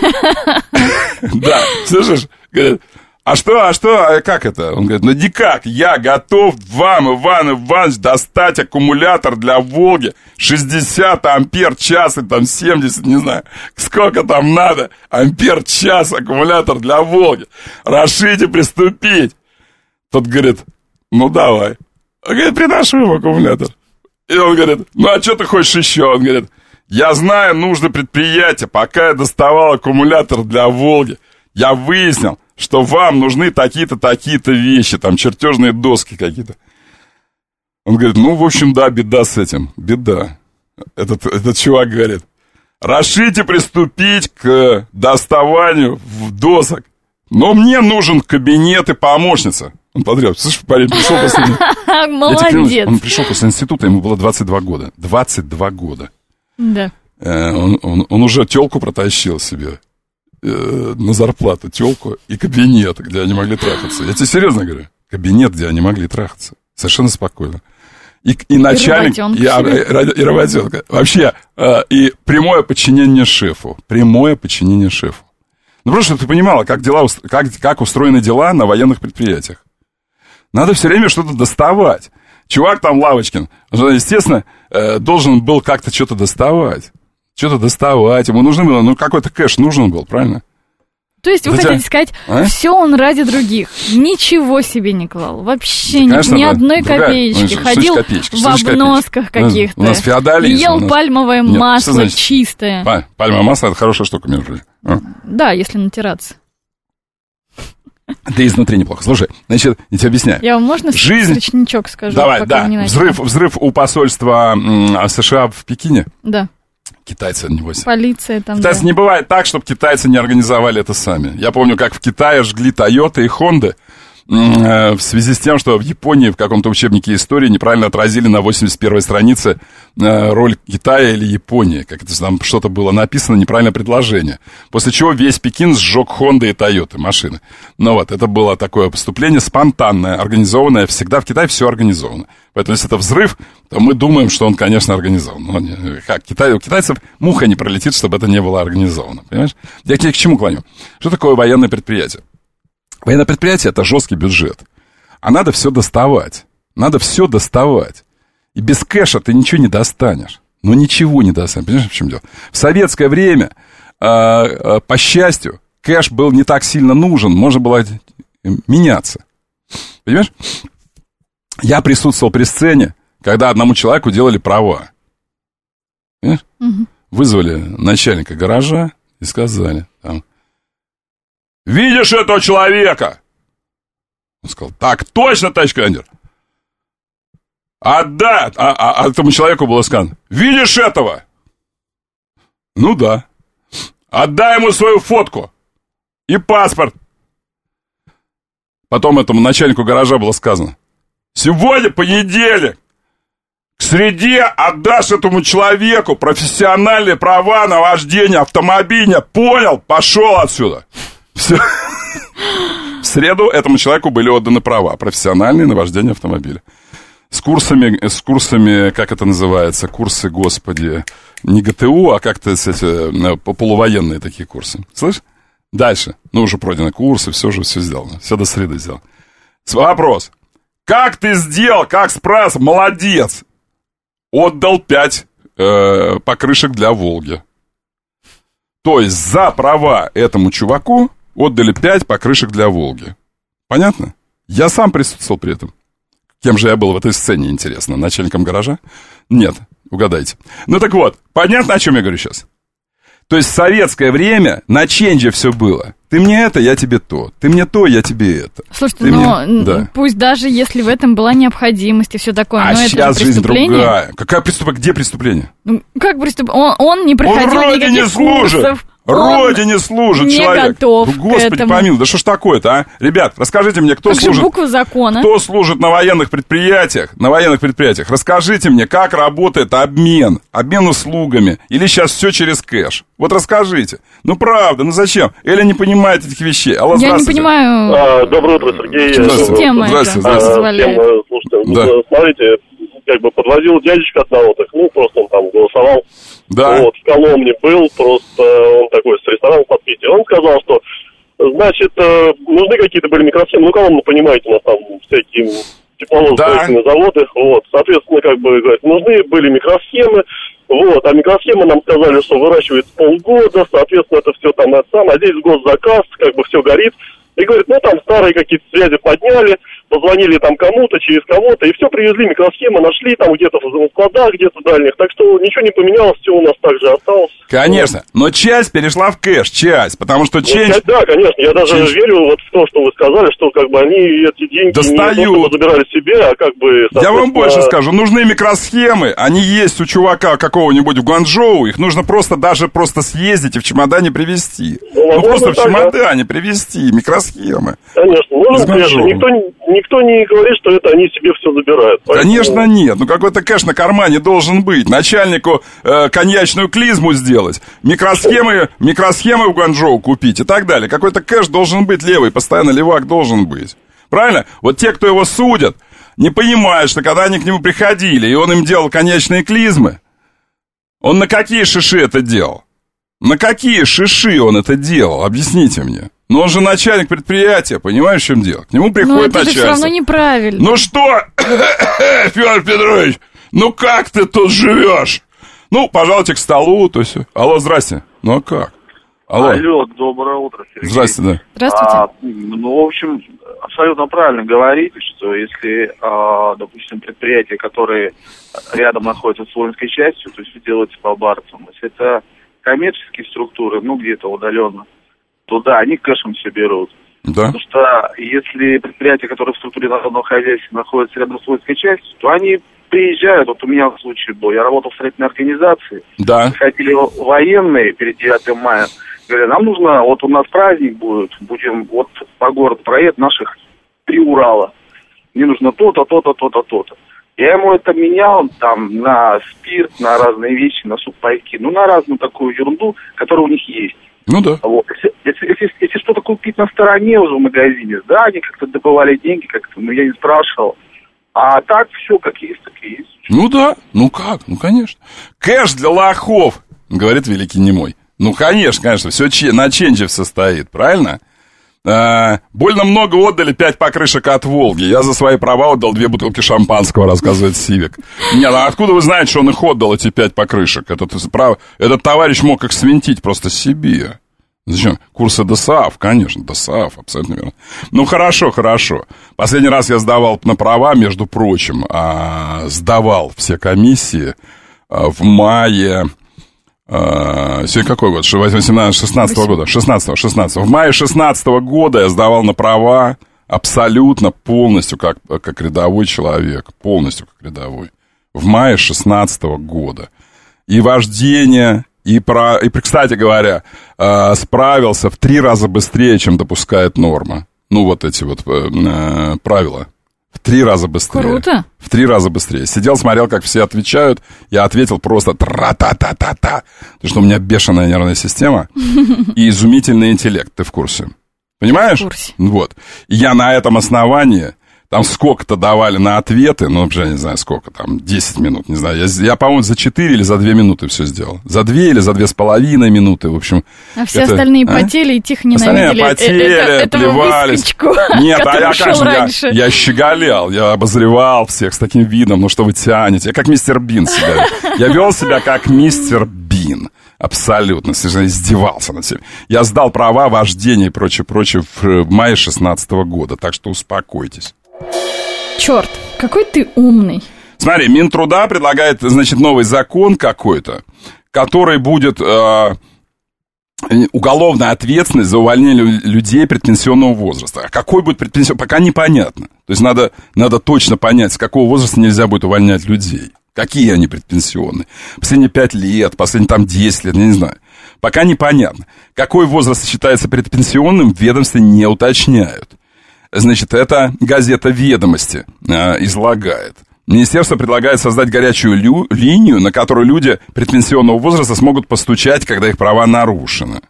Да, слышишь? Говорит, а что, а что, а как это? Он говорит, ну никак, я готов вам, Иван Иванович, достать аккумулятор для «Волги». шестьдесят ампер час и там семьдесят, не знаю, сколько там надо. Ампер час аккумулятор для «Волги». Разрешите приступить. Тот говорит, ну давай. Он говорит, приношу ему аккумулятор. И он говорит, ну а что ты хочешь еще? Он говорит, я знаю нужды предприятия. Пока я доставал аккумулятор для «Волги», я выяснил, что вам нужны такие-то, такие-то вещи, там чертежные доски какие-то. Он говорит, ну, в общем, да, беда с этим, беда. Этот, этот чувак говорит, разрешите приступить к доставанию досок, но мне нужен кабинет и помощница. Он подряд, слышишь, парень пришел после... Молодец. Он пришел после института, ему было двадцать два года. двадцать два года. Да. э, он, он, он уже телку протащил себе э, на зарплату, телку и кабинет, где они могли трахаться. Я тебе серьезно говорю, кабинет, где они могли трахаться. Совершенно спокойно. И, и начальник, и, и, и работенка. Вообще, э, и прямое подчинение шефу. Прямое подчинение шефу. Ну, просто, чтобы ты понимала, как, дела, как, как устроены дела на военных предприятиях. Надо все время что-то доставать. Чувак там, Лавочкин, естественно, э, должен был как-то что-то доставать. Что-то доставать. Ему нужно было, ну, какой-то кэш нужен был, правильно? То есть вы Это хотите тебя... сказать, а? все он ради других, ничего себе не клал, вообще да, ни, конечно, ни да. одной Другая. копеечки, Ну, ходил копеечки? в обносках каких-то, у нас феодализм, ел у нас... пальмовое Нет, масло чистое. Па- пальмовое масло — это хорошая штука, между прочим. А? Да, если натираться. Да и изнутри неплохо. Слушай, значит, я тебе объясняю. Я вам можно Жизнь... строчничок скажу? Давай, пока да. вы не Взрыв, взрыв у посольства м, США в Пекине. Да. Китайцы, небось. Полиция там, Китайцы, да. не бывает так, чтобы китайцы не организовали это сами. Я помню, как в Китае жгли Тойоты и Хонды в связи с тем, что в Японии в каком-то учебнике истории неправильно отразили на восемьдесят первой странице роль Китая или Японии. Как это там что-то было написано, неправильное предложение. После чего весь Пекин сжег Хонды и Тойоты, машины. Ну вот, это было такое поступление спонтанное, организованное. Всегда в Китае все организовано. Поэтому, если это взрыв, то мы думаем, что он, конечно, организован. Но как, Китай, у китайцев муха не пролетит, чтобы это не было организовано. Понимаешь? Я к чему клоню? Что такое военное предприятие? Военное предприятие — это жесткий бюджет. А надо все доставать. Надо все доставать. И без кэша ты ничего не достанешь. Ну, ничего не достанешь. Понимаешь, в чем дело? В советское время, э, э, по счастью, кэш был не так сильно нужен. Можно было меняться. Понимаешь? Я присутствовал при сцене, когда одному человеку делали права. Понимаешь? Угу. Вызвали начальника гаража и сказали там: видишь этого человека? Он сказал: так точно, товарищ командир. Отдай. А, а, а этому человеку было сказано: видишь этого? Ну да. Отдай ему свою фотку и паспорт. Потом этому начальнику гаража было сказано: сегодня понедельник. К среде отдашь этому человеку профессиональные права на вождение автомобиля. Понял? Пошел отсюда. Все. В среду этому человеку были отданы права профессиональные на вождение автомобиля. С курсами, с курсами, как это называется, курсы, господи, не ГТУ, а как-то эти полувоенные такие курсы. Слышь? Дальше. Ну, уже пройдены курсы, все же все сделано. Все до среды сделано. Вопрос. Как ты сделал? Как справился? Молодец. Отдал пять э, покрышек для Волги. То есть за права этому чуваку отдали пять покрышек для Волги. Понятно? Я сам присутствовал при этом. Кем же я был в этой сцене, интересно? Начальником гаража? Нет, угадайте. Ну так вот, понятно, о чем я говорю сейчас? То есть в советское время на ченже все было. Ты мне это, я тебе то. Ты мне то, я тебе это. Слушайте, Ты но мне... да. пусть даже если в этом была необходимость и все такое, а но сейчас это же жизнь преступление. другая. Какая преступление? Где преступление? Ну, как преступление? Он, он не проходил он никаких не служит. курсов. Родине служит не человек. готов Ну, Господи к этому. помилуй, да что ж такое-то, а? Ребят, расскажите мне, кто как служит... же буква закона? Кто служит на военных предприятиях? На военных предприятиях. Расскажите мне, как работает обмен? Обмен услугами? Или сейчас все через кэш? Вот расскажите. Ну, правда, ну зачем? Или не понимает этих вещей? Алло, Я не понимаю... А, доброе утро, Сергей. Система здравствуйте, это здравствуйте. позволяет. Всем, слушайте, Да. смотрите, как бы подвозил дядечка от отдых, ну, просто он там голосовал. Да. Вот, в Коломне был, просто он такой с рестораном подпития. Он сказал, что, значит, э, нужны какие-то были микросхемы. Ну, Коломна, понимаете, у нас там всякие тепловозно-строительные Да. заводы. Вот, соответственно, как бы, говорит, нужны были микросхемы. Вот, а микросхемы нам сказали, что выращивается полгода, соответственно, это все там, это самое, а здесь госзаказ, как бы все горит. И говорит, ну, там старые какие-то связи подняли, позвонили там кому-то, через кого-то, и все привезли, микросхемы нашли там где-то в складах, где-то дальних. Так что ничего не поменялось, все у нас так же осталось. Конечно, но часть перешла в кэш, часть, потому что Ну, change... да, конечно, я даже Change. верю вот в то, что вы сказали, что как бы они эти деньги Достают. не просто забирали себе, а как бы... Я вам соответственно, больше скажу, нужны микросхемы, они есть у чувака какого-нибудь в Гуанчжоу, их нужно просто даже просто съездить и в чемодане привезти. Ну, Ну, просто в так, да. чемодане привезти микросхемы. Конечно, нужен Из кэш. Гуанчжоу. Никто не никто не говорит, что это они себе все забирают. Поэтому... Конечно нет, ну какой-то кэш на кармане должен быть. Начальнику э, коньячную клизму сделать, микросхемы, микросхемы в Гуанчжоу купить и так далее. Какой-то кэш должен быть левый, постоянно левак должен быть. Правильно? Вот те, кто его судят, не понимают, что когда они к нему приходили, и он им делал коньячные клизмы, он на какие шиши это делал? На какие шиши он это делал? Объясните мне. Но он же начальник предприятия, понимаешь, в чем дело? К нему приходит начальство. Но это же все равно неправильно. Ну что, Федор Петрович, ну как ты тут живешь? Ну, пожалуйте к столу, то есть. Алло, здрасте. Ну а как? Алло. Алло, доброе утро, Сергей. Здрасте, да. Здравствуйте. А, ну, в общем, абсолютно правильно говорите, что если, а, допустим, предприятия, которые рядом находятся с воинской частью, то есть делаются по барцам, если это коммерческие структуры, ну, где-то удаленно, то да, они кэшем все берут. Да. Потому что если предприятия, которые в структуре народного хозяйства находятся рядом с воинской частью, то они приезжают, вот у меня в случае был, я работал в строительной организации, да. Приходили военные перед девятым мая, говорят, нам нужно, вот у нас праздник будет, будем вот по городу проект наших три Урала, мне нужно то-то, то-то, то-то, то-то. Я ему это менял там на спирт, на разные вещи, на сухпайки, ну на разную такую ерунду, которая у них есть. Ну да. Вот. Если, если, если, если что-то купить на стороне уже в магазине, да, они как-то добывали деньги, как-то, ну я не спрашивал. А так все как есть, так и есть. Ну да, ну как, ну конечно. Кэш для лохов, говорит великий немой. Ну конечно, конечно, все че- на ченджи все стоит, правильно? А, больно много отдали, пять покрышек от Волги. Я за свои права отдал две бутылки шампанского, рассказывает Сивик. Нет, а откуда вы знаете, что он их отдал, эти пять покрышек? Этот, этот товарищ мог их свинтить просто себе. Зачем? Курсы ДОСААФ, конечно, ДОСААФ, абсолютно верно. Ну, хорошо, хорошо. Последний раз я сдавал на права, между прочим, а, сдавал все комиссии а, в мае... А, сегодня какой год? шестнадцатого года. шестнадцатого, шестнадцатого. В мае шестнадцатого года я сдавал на права абсолютно полностью как, как рядовой человек. Полностью как рядовой. В мае шестнадцатого года. И вождение... И, про, и, кстати говоря, э, справился в три раза быстрее, чем допускает норма. Ну, вот эти вот э, правила. В три раза быстрее. Круто. В три раза быстрее. Сидел, смотрел, как все отвечают. Я ответил просто тра-та-та-та-та. Потому что у меня бешеная нервная система и изумительный интеллект. Ты в курсе? Понимаешь? В курсе. Вот. И я на этом основании... Там сколько-то давали на ответы, ну, я не знаю, сколько, там, десять минут, не знаю. Я, я по-моему, за четыре или за две минуты все сделал. За две или за две с половиной минуты, в общем. А все это, остальные а? потели и тихо ненавидели. Остальные потели, это, плевались. Нет, а я, конечно, я, я щеголял, я обозревал всех с таким видом, ну, что вы тянете. Я как мистер Бин себя. Я вел себя как мистер Бин. Абсолютно, совершенно издевался над всеми. Я сдал права вождения и прочее, прочее в мае шестнадцатого года, так что успокойтесь. Черт, какой ты умный. Смотри, Минтруда предлагает, значит, новый закон какой-то, который будет э, уголовная ответственность за увольнение людей предпенсионного возраста. А какой будет предпенсионный, пока непонятно. То есть надо, надо точно понять, с какого возраста нельзя будет увольнять людей. Какие они предпенсионные. Последние пять лет, последние там десять лет, я не знаю. Пока непонятно. Какой возраст считается предпенсионным, в ведомстве не уточняют. Значит, это газета «Ведомости» э, излагает. Министерство предлагает создать горячую лю- линию, на которую люди предпенсионного возраста смогут постучать, когда их права нарушены.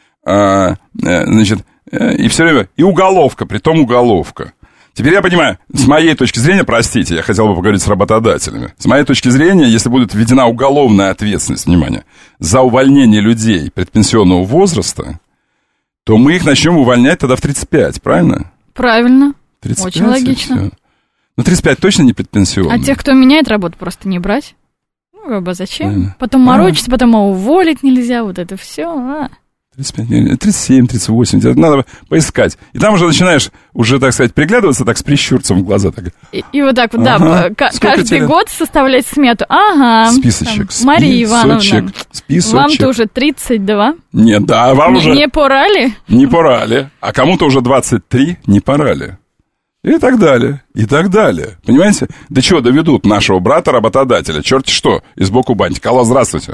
Э, э, значит, э, и все время... И уголовка, притом уголовка. Теперь я понимаю, с моей точки зрения, простите, я хотел бы поговорить с работодателями. С моей точки зрения, если будет введена уголовная ответственность, внимание, за увольнение людей предпенсионного возраста, то мы их начнем увольнять тогда в тридцать пять, правильно? Правильно. тридцать пять, очень логично. Ну, тридцать пять точно не предпенсионный. А тех, кто меняет работу, просто не брать. Ну, как бы зачем? Правильно. Потом морочиться, потом его уволить нельзя, вот это все. А. тридцать пять, тридцать семь, тридцать восемь, надо поискать. И там уже начинаешь, уже, так сказать, приглядываться так с прищурцем в глаза. Так. И, и вот так вот, ага. да, к- каждый тебе? год составлять смету. Ага. Списочек. Там, Мария Ивановна, списочек. вам-то уже тридцать два. Нет, да, вам не, уже... Не пора ли? Не пора ли. А кому-то уже двадцать три, не пора ли. И так далее, и так далее. Понимаете? До чего доведут нашего брата-работодателя? Черти что, из боку бантика. Алло, здравствуйте.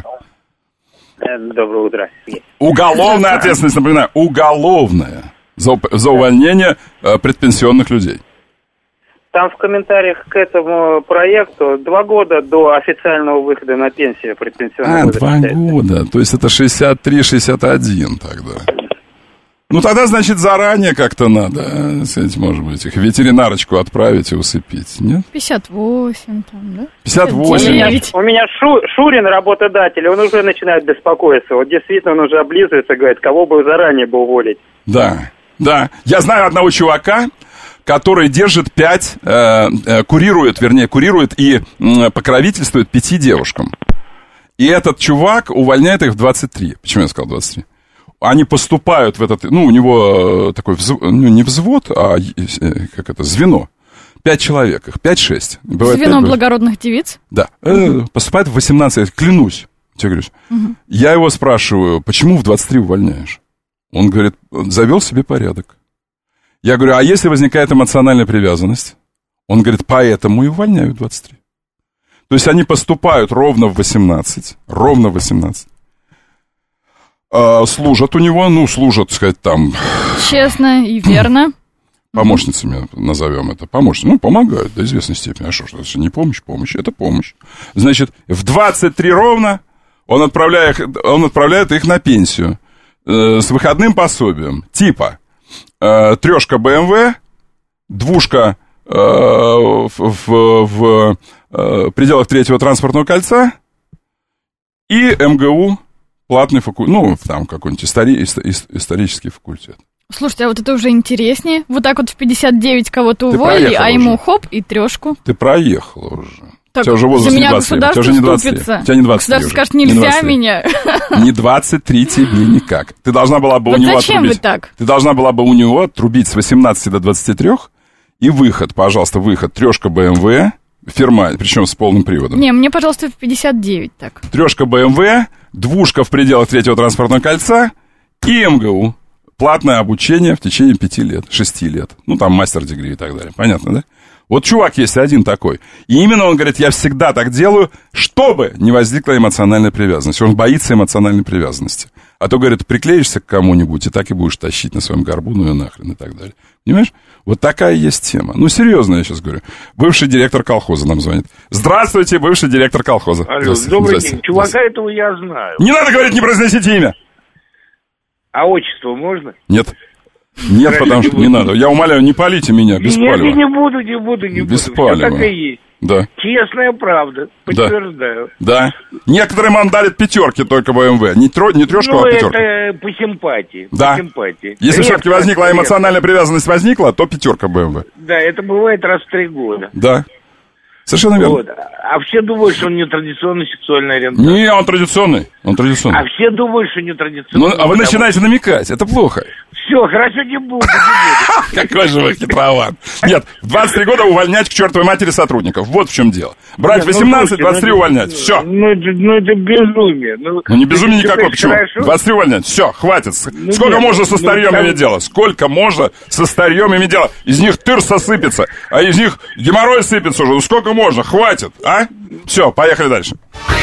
Доброе утро. Уголовная ответственность, напоминаю, уголовная за, за увольнение э, предпенсионных людей. Там в комментариях к этому проекту два года до официального выхода на пенсию предпенсионного А, возраста. два года. То есть это шестьдесят три шестьдесят один тогда. Ну, тогда, значит, заранее как-то надо, сказать, может быть, их ветеринарочку отправить и усыпить, нет? пятьдесят восемь там, да? пятьдесят восемь. У меня, у меня Шу, Шурин, работодатель, он уже начинает беспокоиться. Вот действительно он уже облизывается, говорит, кого бы заранее бы уволить. Да, да. Я знаю одного чувака, который держит пять, э, э, курирует, вернее, курирует и э, покровительствует пяти девушкам. И этот чувак увольняет их в двадцать три. Почему я сказал двадцать три? Они поступают в этот, ну, у него такой, взв... ну, не взвод, а, как это, звено. Пять человек их, пять-шесть. Звено благородных девиц? Да. Угу. Поступает в восемнадцать, клянусь. Тебе говорю. Угу. Я его спрашиваю, почему в двадцать три увольняешь? Он говорит, завел себе порядок. Я говорю, а если возникает эмоциональная привязанность? Он говорит, поэтому и увольняю в двадцать три. То есть они поступают ровно в восемнадцать, ровно в восемнадцать. Служат у него, ну, служат, так сказать, там... Честно и верно. Помощницами назовем это. Помощницы. Ну, помогают до известной степени. А что, что это не помощь? Помощь. Это помощь. Значит, в двадцать три ровно он отправляет, он отправляет их на пенсию э, с выходным пособием. Типа э, трешка бэ эм вэ, двушка э, в, в, в э, пределах третьего транспортного кольца и эм гэ у платный факультет, ну, там какой-нибудь истори... исторический факультет. Слушайте, а вот это уже интереснее. Вот так вот в пятьдесят девять кого-то уволили, а ему уже. Хоп и трешку. Ты проехала уже. Так, у тебя уже возраст за меня не двадцать три. государство У тебя уже не двадцать три. вступится. У тебя не двадцать три государство уже. скажет, нельзя не меня. Не двадцать три тебе никак. Ты должна была бы вот у него зачем отрубить. Вы так? Ты должна была бы у него отрубить с восемнадцати до двадцати трёх и выход, пожалуйста, выход. Трешка бэ эм вэ, фирма, причем с полным приводом. Не, мне, пожалуйста, в пятьдесят девять так. Трешка бэ эм вэ, двушка в пределах третьего транспортного кольца и эм гэ у. Платное обучение в течение пяти лет, шести лет. Ну, там мастер-дегри и так далее. Понятно, да? Вот чувак есть один такой. И именно он говорит, я всегда так делаю, чтобы не возникла эмоциональная привязанность. Он боится эмоциональной привязанности. А то, говорит, приклеишься к кому-нибудь и так и будешь тащить на своем горбу, ну и нахрен и так далее. Понимаешь? Вот такая есть тема. Ну, серьезно, я сейчас говорю. Бывший директор колхоза нам звонит. Здравствуйте, бывший директор колхоза. Алло, добрый день. Чувака этого я знаю. Не надо говорить, не произносите имя. А отчество можно? Нет. Нет, Хорошо, потому что не надо. Я умоляю, не палите меня, без Нет, палева. я не буду, не буду, не без буду. Палева. Все так и есть. Да. Честная правда, подтверждаю. Да. да. Некоторым вам дарят пятерки только бэ эм вэ. Не, тро, не трешку, ну, а пятерку. это по симпатии. Да. По симпатии. Если редко, все-таки возникла редко. эмоциональная привязанность, возникла, то пятерка бэ эм вэ. Да, это бывает раз в три года. Да. Совершенно верно. Вот. А все думают, что он нетрадиционной сексуальной ориентации. Не, он традиционный. Он традиционный. А все думают, что нетрадиционный. Ну, а вы начинаете намекать, это плохо. Все, хорошо, не буду, не буду. Какой же вы хитрован. Нет, в двадцать три года увольнять к чертовой матери сотрудников. Вот в чем дело. Брать в восемнадцать, двадцать три увольнять. Все. Ну, это, ну, это безумие. Ну, ну не безумие никакое. Почему? Хорошо? двадцать три увольнять. Все, хватит. Ну, Сколько нет, можно со старьем ну, иметь там... дело? Сколько можно со старьем иметь дело? Из них тырса сыпется, а из них геморрой сыпется уже. Ну, сколько можно? Хватит, а? Все, поехали дальше.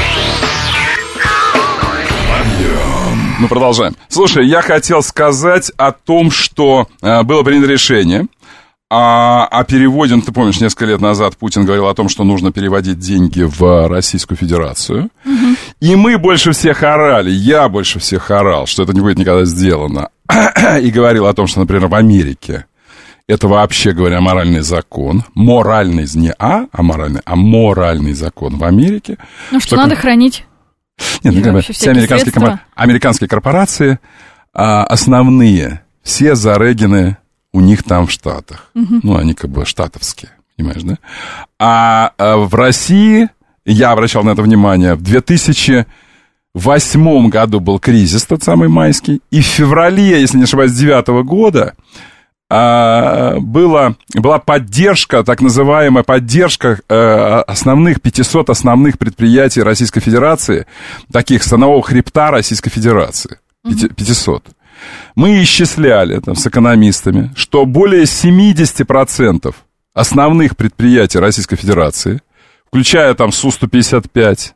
Мы продолжаем. Слушай, я хотел сказать о том, что э, было принято решение о, о переводе. Ты помнишь, несколько лет назад Путин говорил о том, что нужно переводить деньги в Российскую Федерацию. Угу. И мы больше всех орали, я больше всех орал, что это не будет никогда сделано. И говорил о том, что, например, в Америке это вообще говоря моральный закон. Моральный, не а, а моральный, а моральный закон в Америке. Ну что, что надо хранить. Нет, ну, как бы, все американские, корпор... американские корпорации а, основные, все зарегены у них там в Штатах. Угу. Ну, они как бы штатовские, понимаешь, да? А, а в России, я обращал на это внимание, в две тысячи восьмом году был кризис, тот самый майский, и в феврале, если не ошибаюсь, девятого года а, была, была поддержка, так называемая поддержка а, основных, пятисот основных предприятий Российской Федерации, таких станового хребта Российской Федерации, пятьсот. Мы исчисляли там, с экономистами, что более семьдесят процентов основных предприятий Российской Федерации, включая там Су сто пятьдесят пять,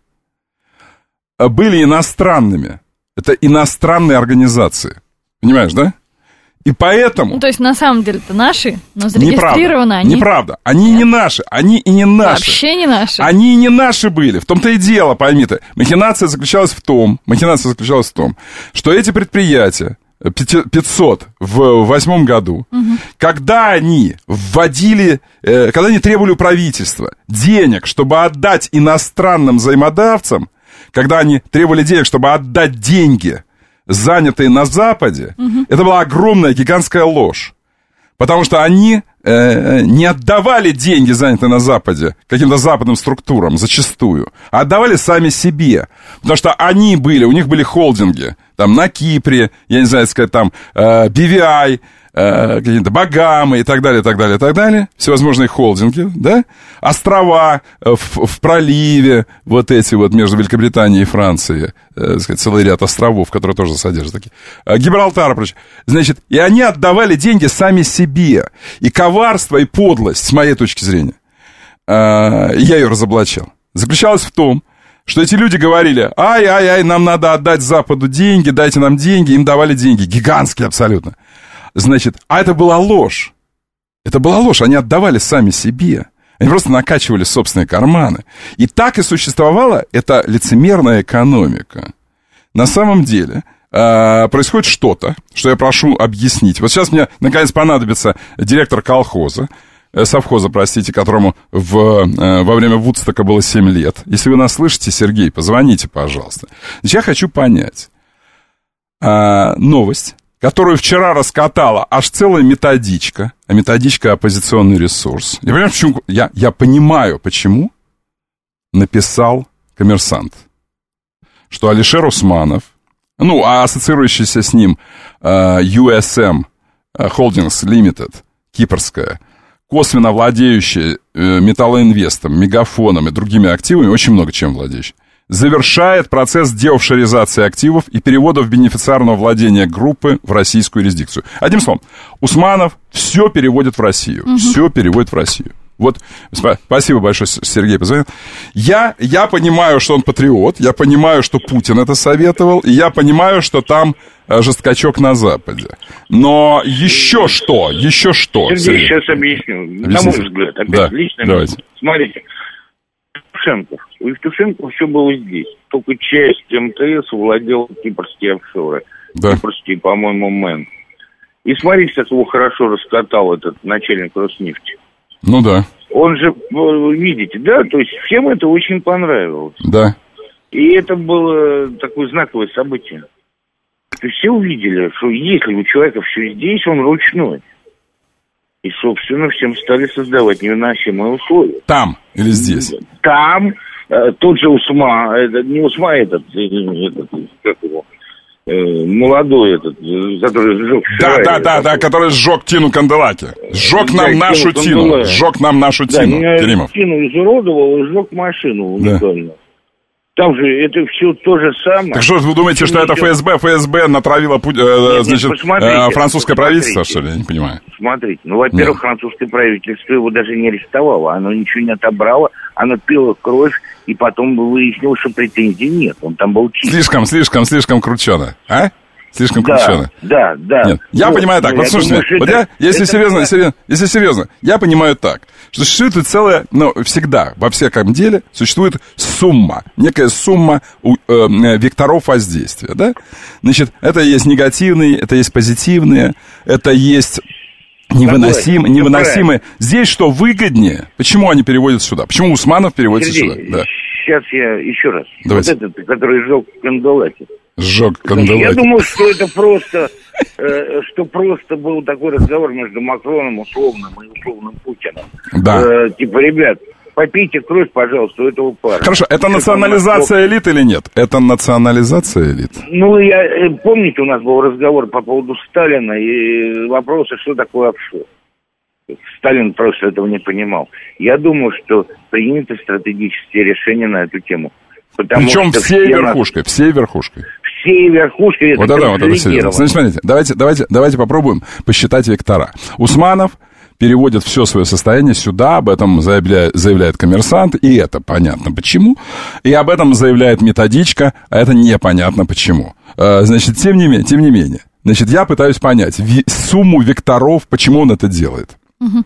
были иностранными. Это иностранные организации. Понимаешь, да? И поэтому... Ну, то есть, на самом деле, это наши, но зарегистрированы неправда, они... Неправда. Они не наши. Они и не наши. Вообще не наши. Они и не наши были. В том-то и дело, пойми ты. Махинация заключалась в том, махинация заключалась в том, что эти предприятия, пятьсот в восьмом году, угу. когда они вводили, э, когда они требовали у правительства денег, чтобы отдать иностранным взаимодавцам, когда они требовали денег, чтобы отдать деньги, занятые на Западе, угу. это была огромная, гигантская ложь. Потому что они э, не отдавали деньги, занятые на Западе, каким-то западным структурам, зачастую, а отдавали сами себе. Потому что они были, у них были холдинги, там, на Кипре, я не знаю, сказать, там, э, би ви ай, э, какие-то Багамы и так далее, и так далее, и так далее. Всевозможные холдинги, да? Острова в, в проливе, вот эти вот, между Великобританией и Францией, э, сказать, целый ряд островов, которые тоже содержат такие. Э, Гибралтар, прочее. Значит, и они отдавали деньги сами себе. И коварство, и подлость, с моей точки зрения, э, я ее разоблачал, заключалось в том, что эти люди говорили: ай-ай-ай, нам надо отдать Западу деньги, дайте нам деньги. Им давали деньги, гигантские абсолютно. Значит, а это была ложь. Это была ложь, они отдавали сами себе. Они просто накачивали собственные карманы. И так и существовала эта лицемерная экономика. На самом деле э, происходит что-то, что я прошу объяснить. Вот сейчас мне, наконец, понадобится директор колхоза, совхоза, простите, которому в, э, во время Вудстока было семь лет. Если вы нас слышите, Сергей, позвоните, пожалуйста. Значит, я хочу понять э, новость, которую вчера раскатала аж целая методичка, а методичка — оппозиционный ресурс. Я понимаю, почему, я, я понимаю, почему написал «Коммерсант», что Алишер Усманов, ну, а ассоциирующийся с ним э, ю эс эм Holdings Limited, кипрская, косвенно владеющая э, Металлоинвестом, Мегафоном и другими активами, очень много чем владеющий, завершает процесс деофшоризации активов и переводов бенефициарного владения группы в российскую юрисдикцию. Одним словом, Усманов все переводит в Россию. Угу. Все переводит в Россию. Вот, спасибо большое, Сергей позвонил. Я, я понимаю, что он патриот, я понимаю, что Путин это советовал, и я понимаю, что там жесткачок на Западе. Но еще что, еще что? Сергей, Сергей, сейчас объясню. Объясните. На мой взгляд, опять да, лично. давайте. Смотрите, Евтушенко. У Евтушенко все было здесь. Только часть эм тэ эс владел кипрские офшоры. Да. Кипрские, по-моему, Мэн. И смотрите, как его хорошо раскатал этот начальник Роснефти. Ну да. Он же, видите, да, то есть всем это очень понравилось. Да. И это было такое знаковое событие. То есть все увидели, что если у человека все здесь, он ручной. И, собственно, всем стали создавать невыносимые условия. Там или здесь? Там э, тот же Усма, это, не Усма этот, этот как его, э, молодой этот, который сжег Да, да, да, да, который сжег Тину Канделаки. Сжег нам да, нашу Тину. Сжег нам нашу да, Тину, Керимов. Тину изуродовал и сжег машину уникально. Да. Там же это все то же самое. Так что вы думаете, что это эф эс бэ? эф эс бэ натравило э, значит, э, французское правительство, что ли? Я не понимаю. Смотрите, ну, во-первых, да. французское правительство его даже не арестовало. Оно ничего не отобрало, оно пило кровь, и потом выяснилось, что претензий нет. Он там был чист. Слишком, слишком, слишком кручено, а? Слишком да, кручено. Да, да. Нет, я вот, понимаю так, ну, вот слушайте, думаю, вот это, я, если, это серьезно, это... серьезно, если серьезно, я понимаю так, что существует целая, ну, всегда, во всяком деле, существует сумма, некая сумма у, э, векторов воздействия, да? Значит, это есть негативные, это есть позитивные, это есть невыносимые, невыносимые. Здесь что выгоднее? Почему они переводят сюда? Почему Усманов переводится Сергей, сюда? Да. Сейчас я еще раз. Давайте. Вот этот, который сжег Канделаки. Сжег Канделаки. Я думаю, что это просто, э, что просто был такой разговор между Макроном условным и условным Путиным. Да. Э, типа, ребят, попейте кровь, пожалуйста, у этого парня. Хорошо, это национализация элит или нет? Это национализация элит? Ну, я, помните, у нас был разговор по поводу Сталина и вопросы, что такое офшор. Сталин просто этого не понимал. Я думаю, что приняты стратегические решения на эту тему. Причем всей верхушкой, нас... всей верхушкой. Всей верхушкой. Вот это, вот это серьезно. Значит, смотрите, давайте, давайте, давайте попробуем посчитать вектора. Усманов переводит все свое состояние сюда, об этом заявляет, заявляет Коммерсант, и это понятно почему. И об этом заявляет Методичка, а это непонятно почему. Значит, тем не менее, тем не менее. Значит, я пытаюсь понять ви- сумму векторов, почему он это делает. Угу.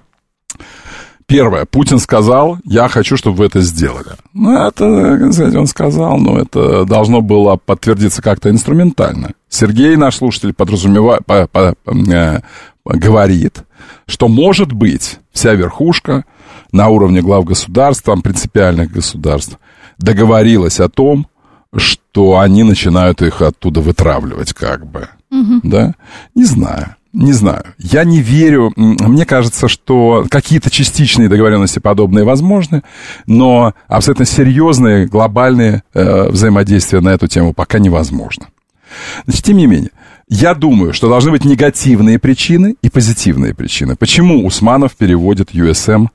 Первое. Путин сказал, я хочу, чтобы вы это сделали. Ну, это, знаете, он сказал, но это должно было подтвердиться как-то инструментально. Сергей, наш слушатель, подразумевает, по, по, э, говорит, что, может быть, вся верхушка на уровне глав государств, там, принципиальных государств, договорилась о том, что они начинают их оттуда вытравливать, как бы. Угу. Да? Не знаю. Не знаю. Я не верю. Мне кажется, что какие-то частичные договоренности подобные возможны, но абсолютно серьезные глобальные э, взаимодействия на эту тему пока невозможно. Значит, тем не менее, я думаю, что должны быть негативные причины и позитивные причины. Почему Усманов переводит ю эс эм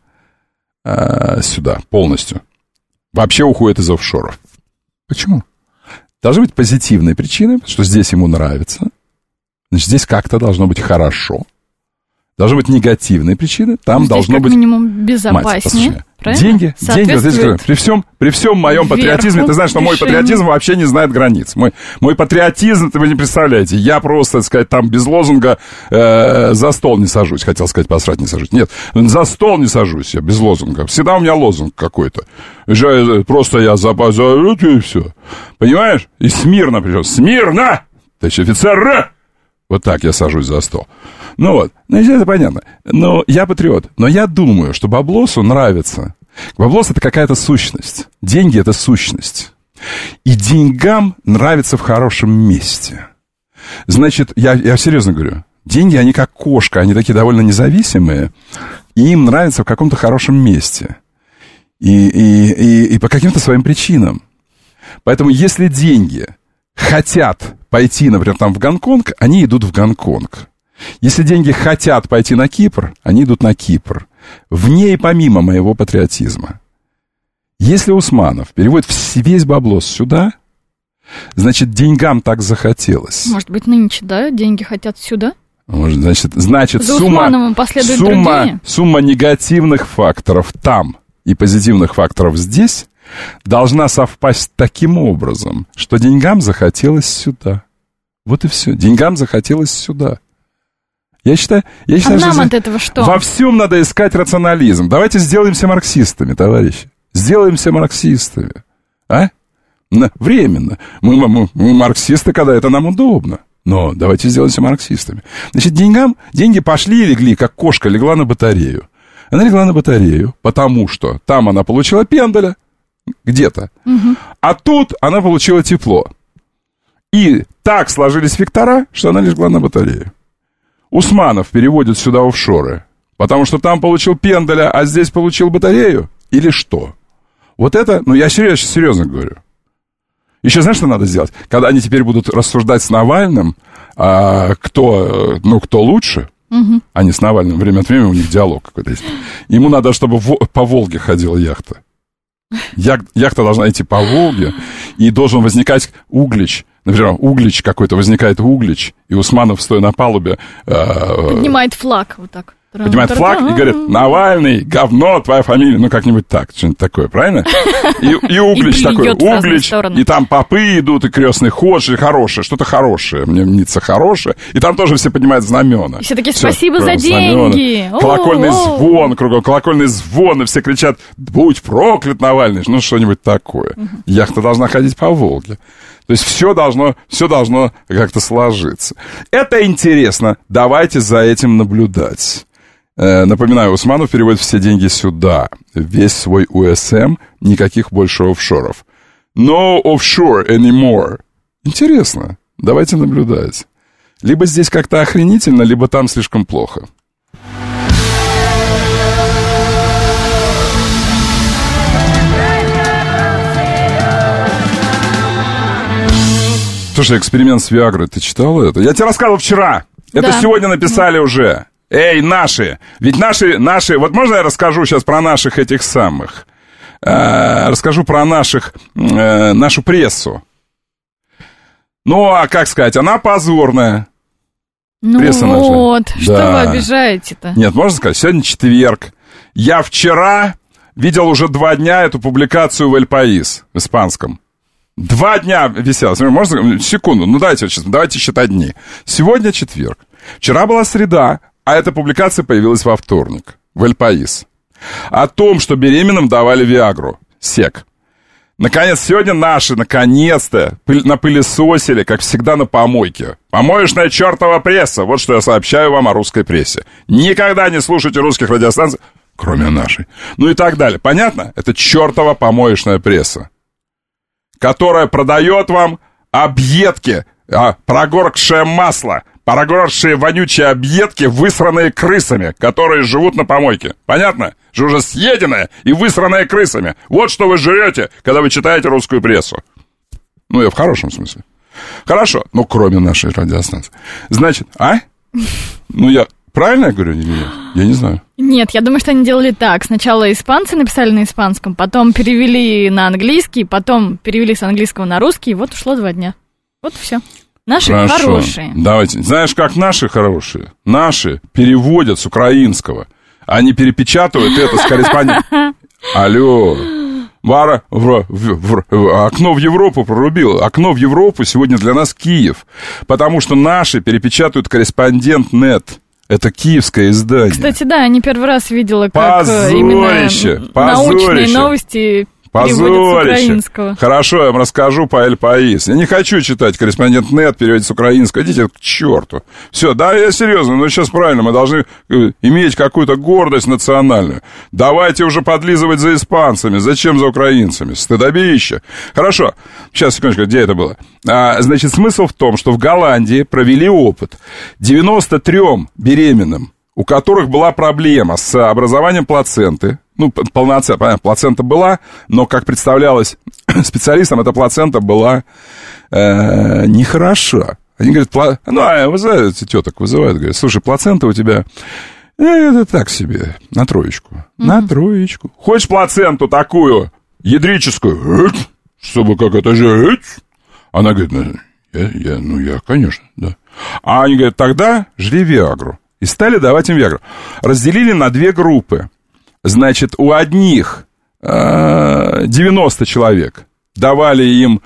э, сюда полностью? Вообще уходит из офшоров. Почему? Должны быть позитивные причины, что здесь ему нравится. Значит, здесь как-то должно быть хорошо. Должны быть негативные причины. Там здесь должно как быть... минимум безопаснее. Мать, деньги, деньги, вот здесь, при всем, при всем моем патриотизме, ты знаешь, что мой патриотизм вообще не знает границ. Мой, мой патриотизм, вы не представляете, я просто, так сказать, там без лозунга э, за стол не сажусь. Хотел сказать, посрать не сажусь. Нет, за стол не сажусь я, без лозунга. Всегда у меня лозунг какой-то. Просто я за, за и все. Понимаешь? И смирно причем. Смирно! Товарищ офицер! Вот так я сажусь за стол. Ну вот, значит, это понятно. Но я патриот. Но я думаю, что баблосу нравится. Баблос — это какая-то сущность. Деньги — это сущность. И деньгам нравится в хорошем месте. Значит, я, я серьезно говорю, деньги, они как кошка, они такие довольно независимые, и им нравится в каком-то хорошем месте. И, и, и, и по каким-то своим причинам. Поэтому если деньги хотят пойти, например, там в Гонконг, они идут в Гонконг. Если деньги хотят пойти на Кипр, они идут на Кипр. Вне и помимо моего патриотизма. Если Усманов переводит весь баблос сюда, значит, деньгам так захотелось. Может быть, нынче, да, деньги хотят сюда? Может, значит, значит За сумма, сумма, сумма негативных факторов там и позитивных факторов здесь должна совпасть таким образом, что деньгам захотелось сюда. Вот и все. Деньгам захотелось сюда. Я считаю, я считаю, а нам что от этого что? Во всем надо искать рационализм. Давайте сделаемся марксистами, товарищи. Сделаемся марксистами. А? Временно. Мы, мы, мы марксисты, когда это нам удобно. Но давайте сделаемся марксистами. Значит, деньгам, деньги пошли и легли, как кошка легла на батарею. Она легла на батарею, потому что там она получила пендаля, где-то. Угу. А тут она получила тепло. И так сложились вектора, что она легла на батарею. Усманов переводит сюда офшоры, потому что там получил пендаля, а здесь получил батарею? Или что? Вот это, ну я серьезно, серьезно говорю. Еще знаешь, что надо сделать? Когда они теперь будут рассуждать с Навальным, а, кто, ну, кто лучше, угу. Они с Навальным время от времени, у них диалог какой-то есть. Ему надо, чтобы в, по Волге ходила яхта. Як, яхта должна идти по Волге, и должен возникать Углич. Например, Углич какой-то, возникает Углич, и Усманов, стоя на палубе... Э, поднимает флаг вот так. Поднимает флаг и говорит: Навальный, говно, твоя фамилия. Ну, как-нибудь так, что-нибудь такое, правильно? И, и Углич такой, Углич, и там попы идут, и крестный ход, что хорошее, что-то хорошее. Мне мнится хорошее. И там тоже все поднимают знамена. И все такие: спасибо за деньги. Колокольный звон, кругом, колокольный звон, и все кричат: будь проклят, Навальный. Ну, что-нибудь такое. Яхта должна ходить по Волге. То есть все должно, все должно как-то сложиться. Это интересно. Давайте за этим наблюдать. Э, напоминаю, Усманов переводит все деньги сюда. Весь свой ю эс эм, никаких больше офшоров. No offshore anymore. Интересно. Давайте наблюдать. Либо здесь как-то охренительно, либо там слишком плохо. Слушай, эксперимент с Виагрой, ты читала это? Я тебе рассказывал вчера. Это да. Сегодня написали уже. Эй, наши. Ведь наши, наши... Вот можно я расскажу сейчас про наших этих самых? Э, расскажу про наших, э, нашу прессу. Ну, а как сказать, она позорная. Ну Пресса вот, наша. Что да. вы обижаете-то? Нет, можно сказать, сегодня четверг. Я вчера видел уже два дня эту публикацию в Эль Паис, в испанском. Два дня висело. Можно секунду? Ну, давайте, давайте считать дни. Сегодня четверг. Вчера была среда, а эта публикация появилась во вторник в Эль Паис. О том, что беременным давали Виагру. Сек. Наконец, сегодня наши, наконец-то, пыль, напылесосили, как всегда, на помойке. Помоечная чертова пресса. Вот что я сообщаю вам о русской прессе. Никогда не слушайте русских радиостанций, кроме нашей. Ну и так далее. Понятно? Это чертова помоечная пресса, которая продает вам объедки, а, прогоркшее масло, прогоркшие вонючие объедки, высранные крысами, которые живут на помойке. Понятно? Же уже съеденное и высранное крысами. Вот что вы жрете, когда вы читаете русскую прессу. Ну, я в хорошем смысле. Хорошо, ну, кроме нашей радиостанции. Значит, а? Ну, я правильно я говорю или нет? Я не знаю. Нет, я думаю, что они делали так. Сначала испанцы написали на испанском, потом перевели на английский, потом перевели с английского на русский, и вот ушло два дня. Вот и все. Наши Хорошо. Хорошие. Давайте. Знаешь, как наши хорошие? Наши переводят с украинского. Они перепечатывают это с корреспондентом. Алло. Вара, в, в, в, окно в Европу прорубил. Окно в Европу сегодня для нас Киев. Потому что наши перепечатывают корреспондент точка нет. Это киевское издание. Кстати, да, я не первый раз видела, как позорище, именно позорище. научные новости переводят с украинского. Хорошо, я вам расскажу по Эль Паис. Я не хочу читать корреспондент точка нет, переводить с украинского. Идите к черту. Все, да, я серьезно, но сейчас правильно, мы должны иметь какую-то гордость национальную. Давайте уже подлизывать за испанцами. Зачем за украинцами? Стыдобище. Хорошо, сейчас, секундочку, где это было? А, значит, смысл в том, что в Голландии провели опыт. девяносто трём беременным, у которых была проблема с образованием плаценты. Ну, полноценная, понятно, плацента была, но, как представлялось специалистам, эта плацента была э, нехороша. Они говорят, пла... ну, а вызывают, теток вызывают, говорят, слушай, плацента у тебя, э, это так себе, на троечку, mm-hmm. на троечку. Хочешь плаценту такую, ядрическую, чтобы как это же... Она говорит, ну я, я, ну, я, конечно, да. А они говорят, тогда жри Виагру. И стали давать им Виагру. Разделили на две группы. Значит, у одних э, девяносто человек давали им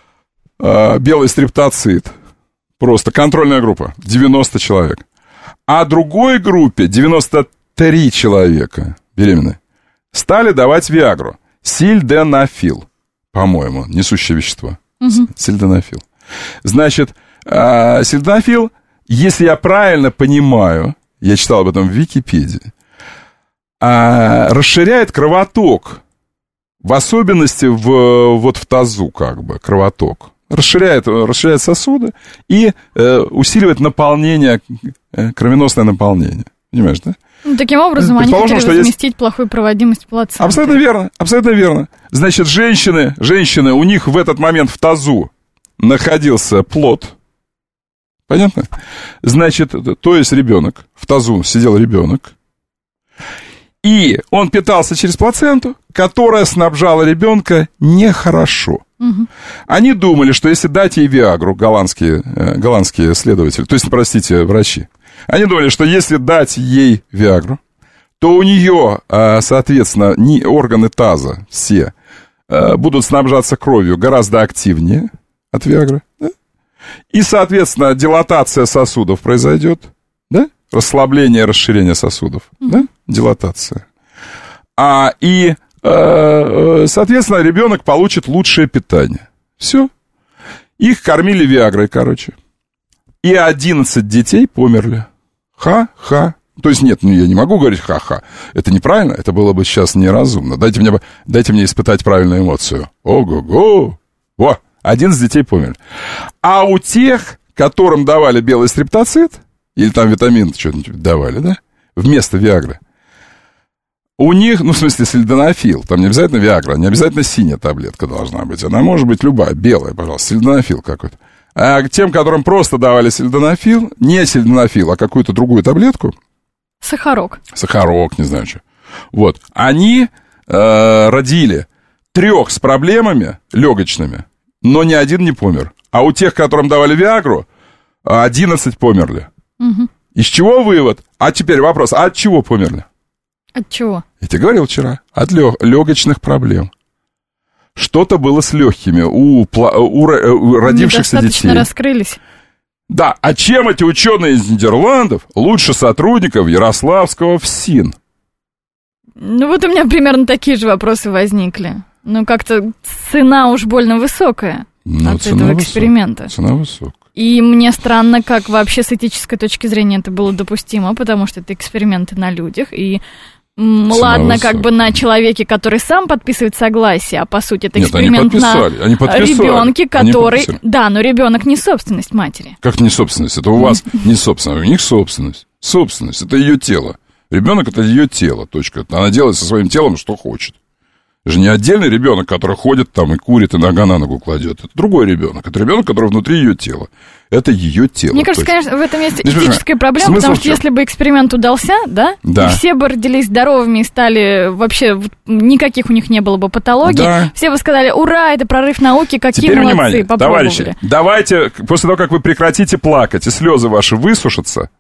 э, белый стрептоцит. Просто контрольная группа. девяносто человек. А другой группе, девяносто три человека беременные, стали давать Виагру. Сильденафил, по-моему, несущее вещество. Угу. Сильденафил. Значит, э, сильденафил, если я правильно понимаю, я читал об этом в Википедии, а, расширяет кровоток, в особенности в, вот в тазу, как бы, кровоток. Расширяет, расширяет сосуды и э, усиливает наполнение, э, кровеносное наполнение. Понимаешь, да? Ну, таким образом, они хотели возместить есть... плохую проводимость плаценты. Абсолютно верно, абсолютно верно. Значит, женщины, женщины, у них в этот момент в тазу находился плод. Понятно? Значит, то есть ребенок, в тазу сидел ребенок. И он питался через плаценту, которая снабжала ребенка нехорошо. Угу. Они думали, что если дать ей Виагру, голландские, э, голландские следователи, то есть, простите, врачи, они думали, что если дать ей Виагру, то у нее, э, соответственно, не, органы таза все э, будут снабжаться кровью гораздо активнее от Виагры. Да? И, соответственно, дилатация сосудов произойдет, да? Расслабление, расширение сосудов, mm-hmm. да? Дилатация. А, и, э, соответственно, ребенок получит лучшее питание. Все. Их кормили Виагрой, короче. И одиннадцать детей померли. Ха-ха. То есть, нет, ну я не могу говорить ха-ха. Это неправильно, это было бы сейчас неразумно. Дайте мне, дайте мне испытать правильную эмоцию. Ого-го. Во, одиннадцать детей померли. А у тех, которым давали белый стрептоцит, или там витамин что-нибудь давали, да, вместо Виагры, у них, ну, в смысле, сильденафил, там не обязательно Виагра, не обязательно синяя таблетка должна быть, она может быть любая, белая, пожалуйста, сильденафил какой-то. А тем, которым просто давали сильденафил, не сильденафил, а какую-то другую таблетку. Сахарок. Сахарок, не знаю что. Вот, они э, родили трех с проблемами легочными, но ни один не помер. А у тех, которым давали Виагру, одиннадцать померли. Угу. Из чего вывод? А теперь вопрос, а от чего померли? От чего? Я тебе говорил вчера, от лё- легочных проблем. что-то было с легкими у, пла- у, у родившихся детей. Недостаточно раскрылись. Да, а чем эти ученые из Нидерландов лучше сотрудников Ярославского ФСИН? Ну вот у меня примерно такие же вопросы возникли. Ну как-то цена уж больно высокая ну, от этого эксперимента. Высок, цена высокая. И мне странно, как вообще с этической точки зрения это было допустимо, потому что это эксперименты на людях, и м, ладно, высокая. Как бы на человеке, который сам подписывает согласие, а по сути это Нет, эксперимент они на они ребенке, который... Да, но ребенок не собственность матери. Как не собственность? Это у вас не собственность, у них собственность. Собственность, это ее тело. Ребенок это ее тело, точка. Она делает со своим телом, что хочет. Это же не отдельный ребенок, который ходит там и курит, и нога на ногу кладет. Это другой ребенок. Это ребенок, который внутри ее тела. Это ее тело. Мне кажется, точно. конечно, в этом есть Здесь этическая проблема, смысл потому что если бы эксперимент удался, да, да, и все бы родились здоровыми и стали вообще, никаких у них не было бы патологий, да. Все бы сказали, ура, это прорыв науки, какие Теперь молодцы, внимание, попробовали. Товарищи, давайте, после того, как вы прекратите плакать, и слезы ваши высушатся,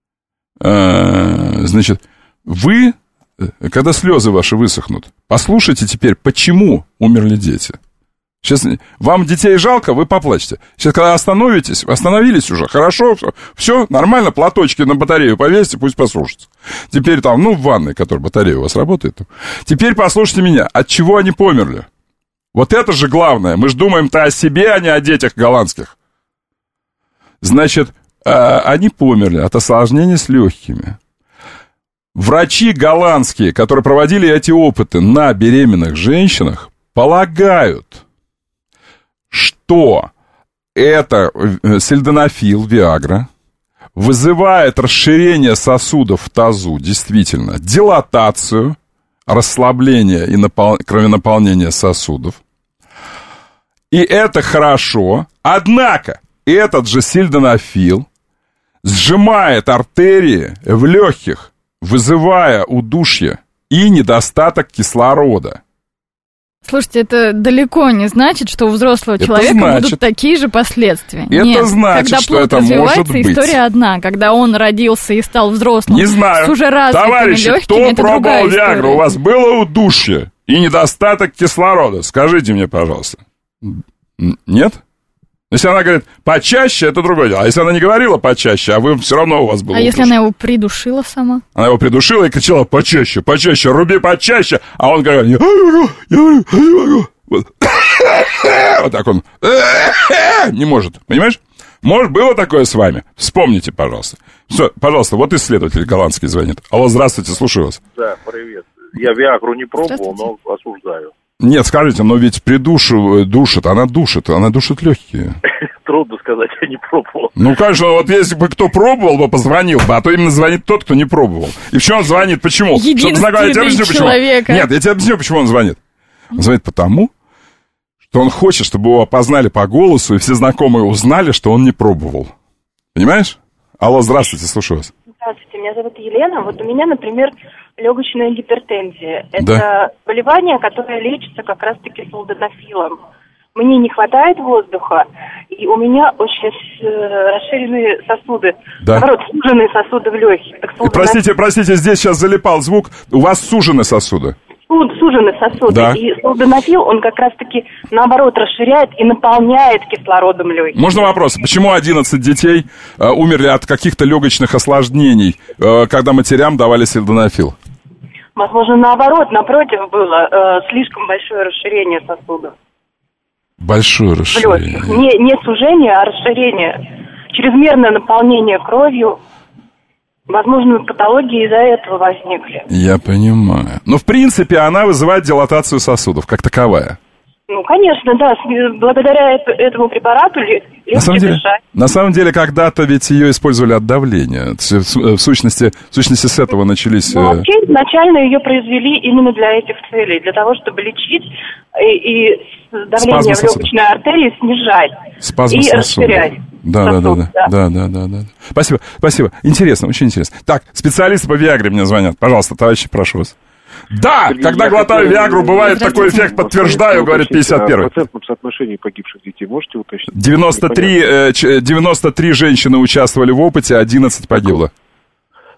э, значит, вы, когда слезы ваши высохнут, послушайте теперь, почему умерли дети. Сейчас вам детей жалко, вы поплачете. Сейчас, когда остановитесь, остановились уже, хорошо, все, все нормально, платочки на батарею повесьте, пусть послушаются. Теперь там, ну, в ванной, которая батарея у вас работает. Там. Теперь послушайте меня, от чего они померли. Вот это же главное. Мы же думаем-то о себе, а не о детях голландских. Значит, они померли от осложнений с легкими. Врачи голландские, которые проводили эти опыты на беременных женщинах, полагают, что это сильденафил, Виагра, вызывает расширение сосудов в тазу, действительно, дилатацию, расслабление и напол... кровенаполнение сосудов. И это хорошо. Однако этот же сильденафил сжимает артерии в легких, вызывая удушье и недостаток кислорода. Слушайте, это далеко не значит, что у взрослого это человека значит, будут такие же последствия. Это Нет, значит, когда что плод это развивается, может быть. История одна. Когда он родился и стал взрослым, не знаю. с уже развитыми Товарищи, легкими, кто это пробовал Виагру? У вас история. было удушье и недостаток кислорода? Скажите мне, пожалуйста. Нет? Если она говорит почаще, это другое дело. А если она не говорила почаще, а вы все равно у вас было А удушье. если она его придушила сама? Она его придушила и кричала почаще, почаще, руби почаще. А он говорит, я не могу, я не могу. Вот. Вот так он не может, понимаешь? Может, было такое с вами? Вспомните, пожалуйста. Все, пожалуйста, вот исследователь голландский звонит. Алло, здравствуйте, слушаю вас. Да, привет. Я Виагру не пробовал, но осуждаю. Нет, скажите, но ведь придушу, душит, она душит, она душит легкие. Трудно сказать, я не пробовал. Ну, конечно, вот если бы кто пробовал, бы позвонил бы, а то именно звонит тот, кто не пробовал. И в чем он звонит, почему? Единственный человек. Нет, я тебе объясню, почему он звонит. Он звонит потому, что он хочет, чтобы его опознали по голосу, и все знакомые узнали, что он не пробовал. Понимаешь? Алло, здравствуйте, слушаю вас. Здравствуйте, меня зовут Елена. Вот у меня, например, легочная гипертензия. Это да. заболевание, которое лечится как раз-таки силденафилом. Мне не хватает воздуха, и у меня очень расширенные сосуды. Да. Наоборот, суженные сосуды в легких. Так, силденафил... Простите, простите, здесь сейчас залипал звук. У вас сужены сосуды. Сужены сосуды. Да. И силденафил, он как раз-таки, наоборот, расширяет и наполняет кислородом легкие. Можно вопрос? Почему одиннадцать детей э, умерли от каких-то легочных осложнений, э, когда матерям давали силденафил? Возможно, наоборот, напротив было э, слишком большое расширение сосудов. Большое расширение. Не, не сужение, а расширение. Чрезмерное наполнение кровью. Возможно, патологии из-за этого возникли. Я понимаю. Но, в принципе, она вызывает дилатацию сосудов, как таковая. Ну, конечно, да. Благодаря этому препарату легче дышать. На самом деле, когда-то ведь ее использовали от давления. В сущности, в сущности с этого начались... Ну, вообще, изначально ее произвели именно для этих целей. Для того, чтобы лечить и, и давление в легочной артерии снижать. Спазм и сосуда. расширять. Да, да, да, да, да, да, да, да. Спасибо, спасибо. Интересно, очень интересно. Так, специалисты по Виагре мне звонят. Пожалуйста, товарищи, прошу вас. Да, Сергей, когда глотаю хотел... Виагру, бывает такой эффект, подтверждаю, говорит пятьдесят первый. В процентном соотношении погибших детей можете уточнить? девяносто три, девяносто три женщины участвовали в опыте, одиннадцать погибло.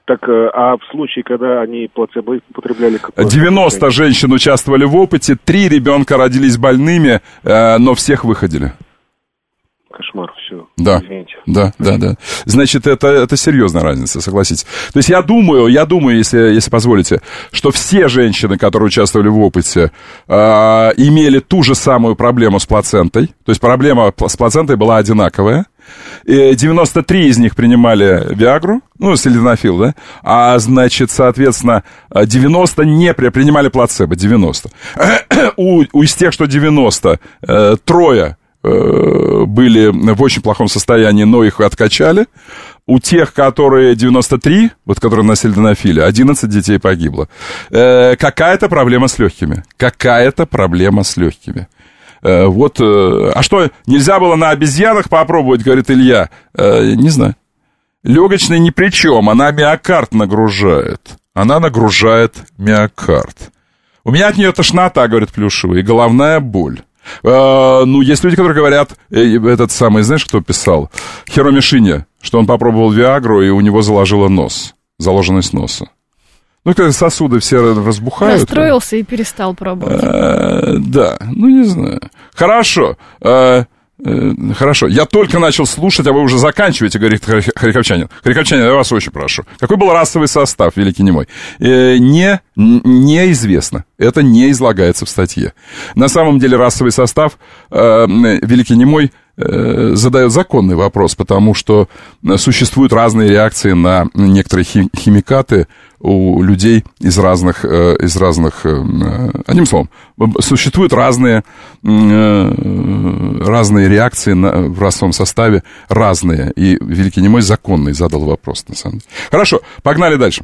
Так, а в случае, когда они плацебо употребляли... девяносто женщин участвовали в опыте, три ребенка родились больными, но всех выходили. Кошмар, все. Да, извините. Да, да, да. Значит, это, это серьезная разница, согласитесь. То есть я думаю, я думаю, если, если позволите, что все женщины, которые участвовали в опыте, э, имели ту же самую проблему с плацентой. То есть проблема с плацентой была одинаковая. И девяносто три из них принимали Виагру, ну, сильденафил, да, а, значит, соответственно, девяносто не при, принимали плацебо, девяносто. у, у из тех, что девяносто, э, трое были в очень плохом состоянии, но их откачали. У тех, которые девяносто три, вот которые на сильденафиле, одиннадцать детей погибло. Э, какая-то проблема с легкими. Какая-то проблема с легкими. Э, вот, э, а что, нельзя было на обезьянах попробовать, говорит Илья? Э, не знаю. Легочная ни при чем, она миокард нагружает. Она нагружает миокард. У меня от нее тошнота, говорит Плюшева, и головная боль. Uh, ну, есть люди, которые говорят, этот самый, знаешь, кто писал? Хиро Мишиня, что он попробовал Виагру, и у него заложило нос, заложенность носа. Ну, когда сосуды все разбухают. Расстроился и перестал пробовать. Uh, да, ну, не знаю. Хорошо. Uh, uh, хорошо. Я только начал слушать, а вы уже заканчиваете, говорит Харьковчанин. Харьковчанин, я вас очень прошу. Какой был расовый состав, великий немой? Uh, не, неизвестно. Это не излагается в статье. На самом деле расовый состав, э, великий немой, э, задает законный вопрос, потому что существуют разные реакции на некоторые хим- химикаты у людей из разных, э, из разных э, одним словом, существуют разные, э, разные реакции на, в расовом составе, разные, и великий немой законный задал вопрос, на самом деле. Хорошо, погнали дальше.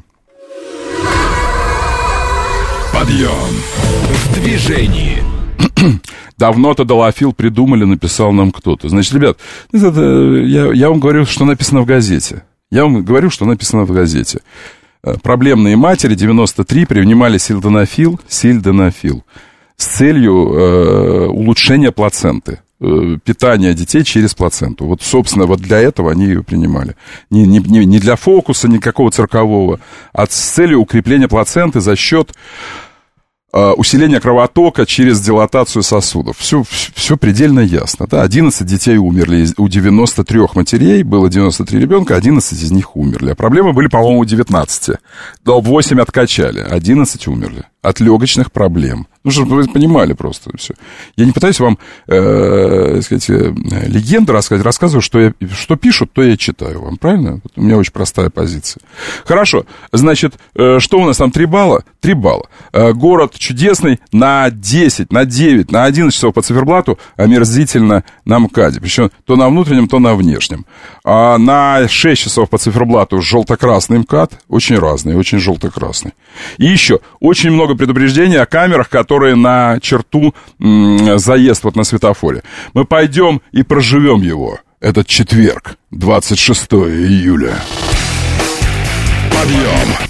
Подъем в движении. Давно тадалафил придумали, написал нам кто-то. Значит, ребят, это, я, я вам говорю, что написано в газете. Я вам говорю, что написано в газете. Проблемные матери девяносто три принимали сильденафил, сильденафил с целью э, улучшения плаценты. Питание детей через плаценту. Вот, собственно, вот для этого они ее принимали. Не, не, не для фокуса никакого циркового, а с целью укрепления плаценты за счет э, усиления кровотока через дилатацию сосудов. Все, все предельно ясно. Да? одиннадцать детей умерли. У девяноста трёх матерей было девяносто три ребенка, одиннадцать из них умерли. А проблемы были, по-моему, у девятнадцати. Да, восемь откачали, одиннадцать умерли. От легочных проблем. Ну, чтобы вы понимали просто все. Я не пытаюсь вам, э, сказать, легенды рассказать. Рассказываю, что, я, что пишут, то я читаю вам. Правильно? Вот у меня очень простая позиция. Хорошо. Значит, э, что у нас там? Три балла? Три балла. Э, город чудесный на десять, на девять, на одиннадцать часов по циферблату омерзительно на МКАДе. Причем то на внутреннем, то на внешнем. А на шесть часов по циферблату желто-красный МКАД. Очень разный, очень желто-красный. И еще очень много предупреждений о камерах, которые на черту м- заезд вот на светофоре. Мы пойдем и проживем его. Этот четверг, двадцать шестого июля. Подъем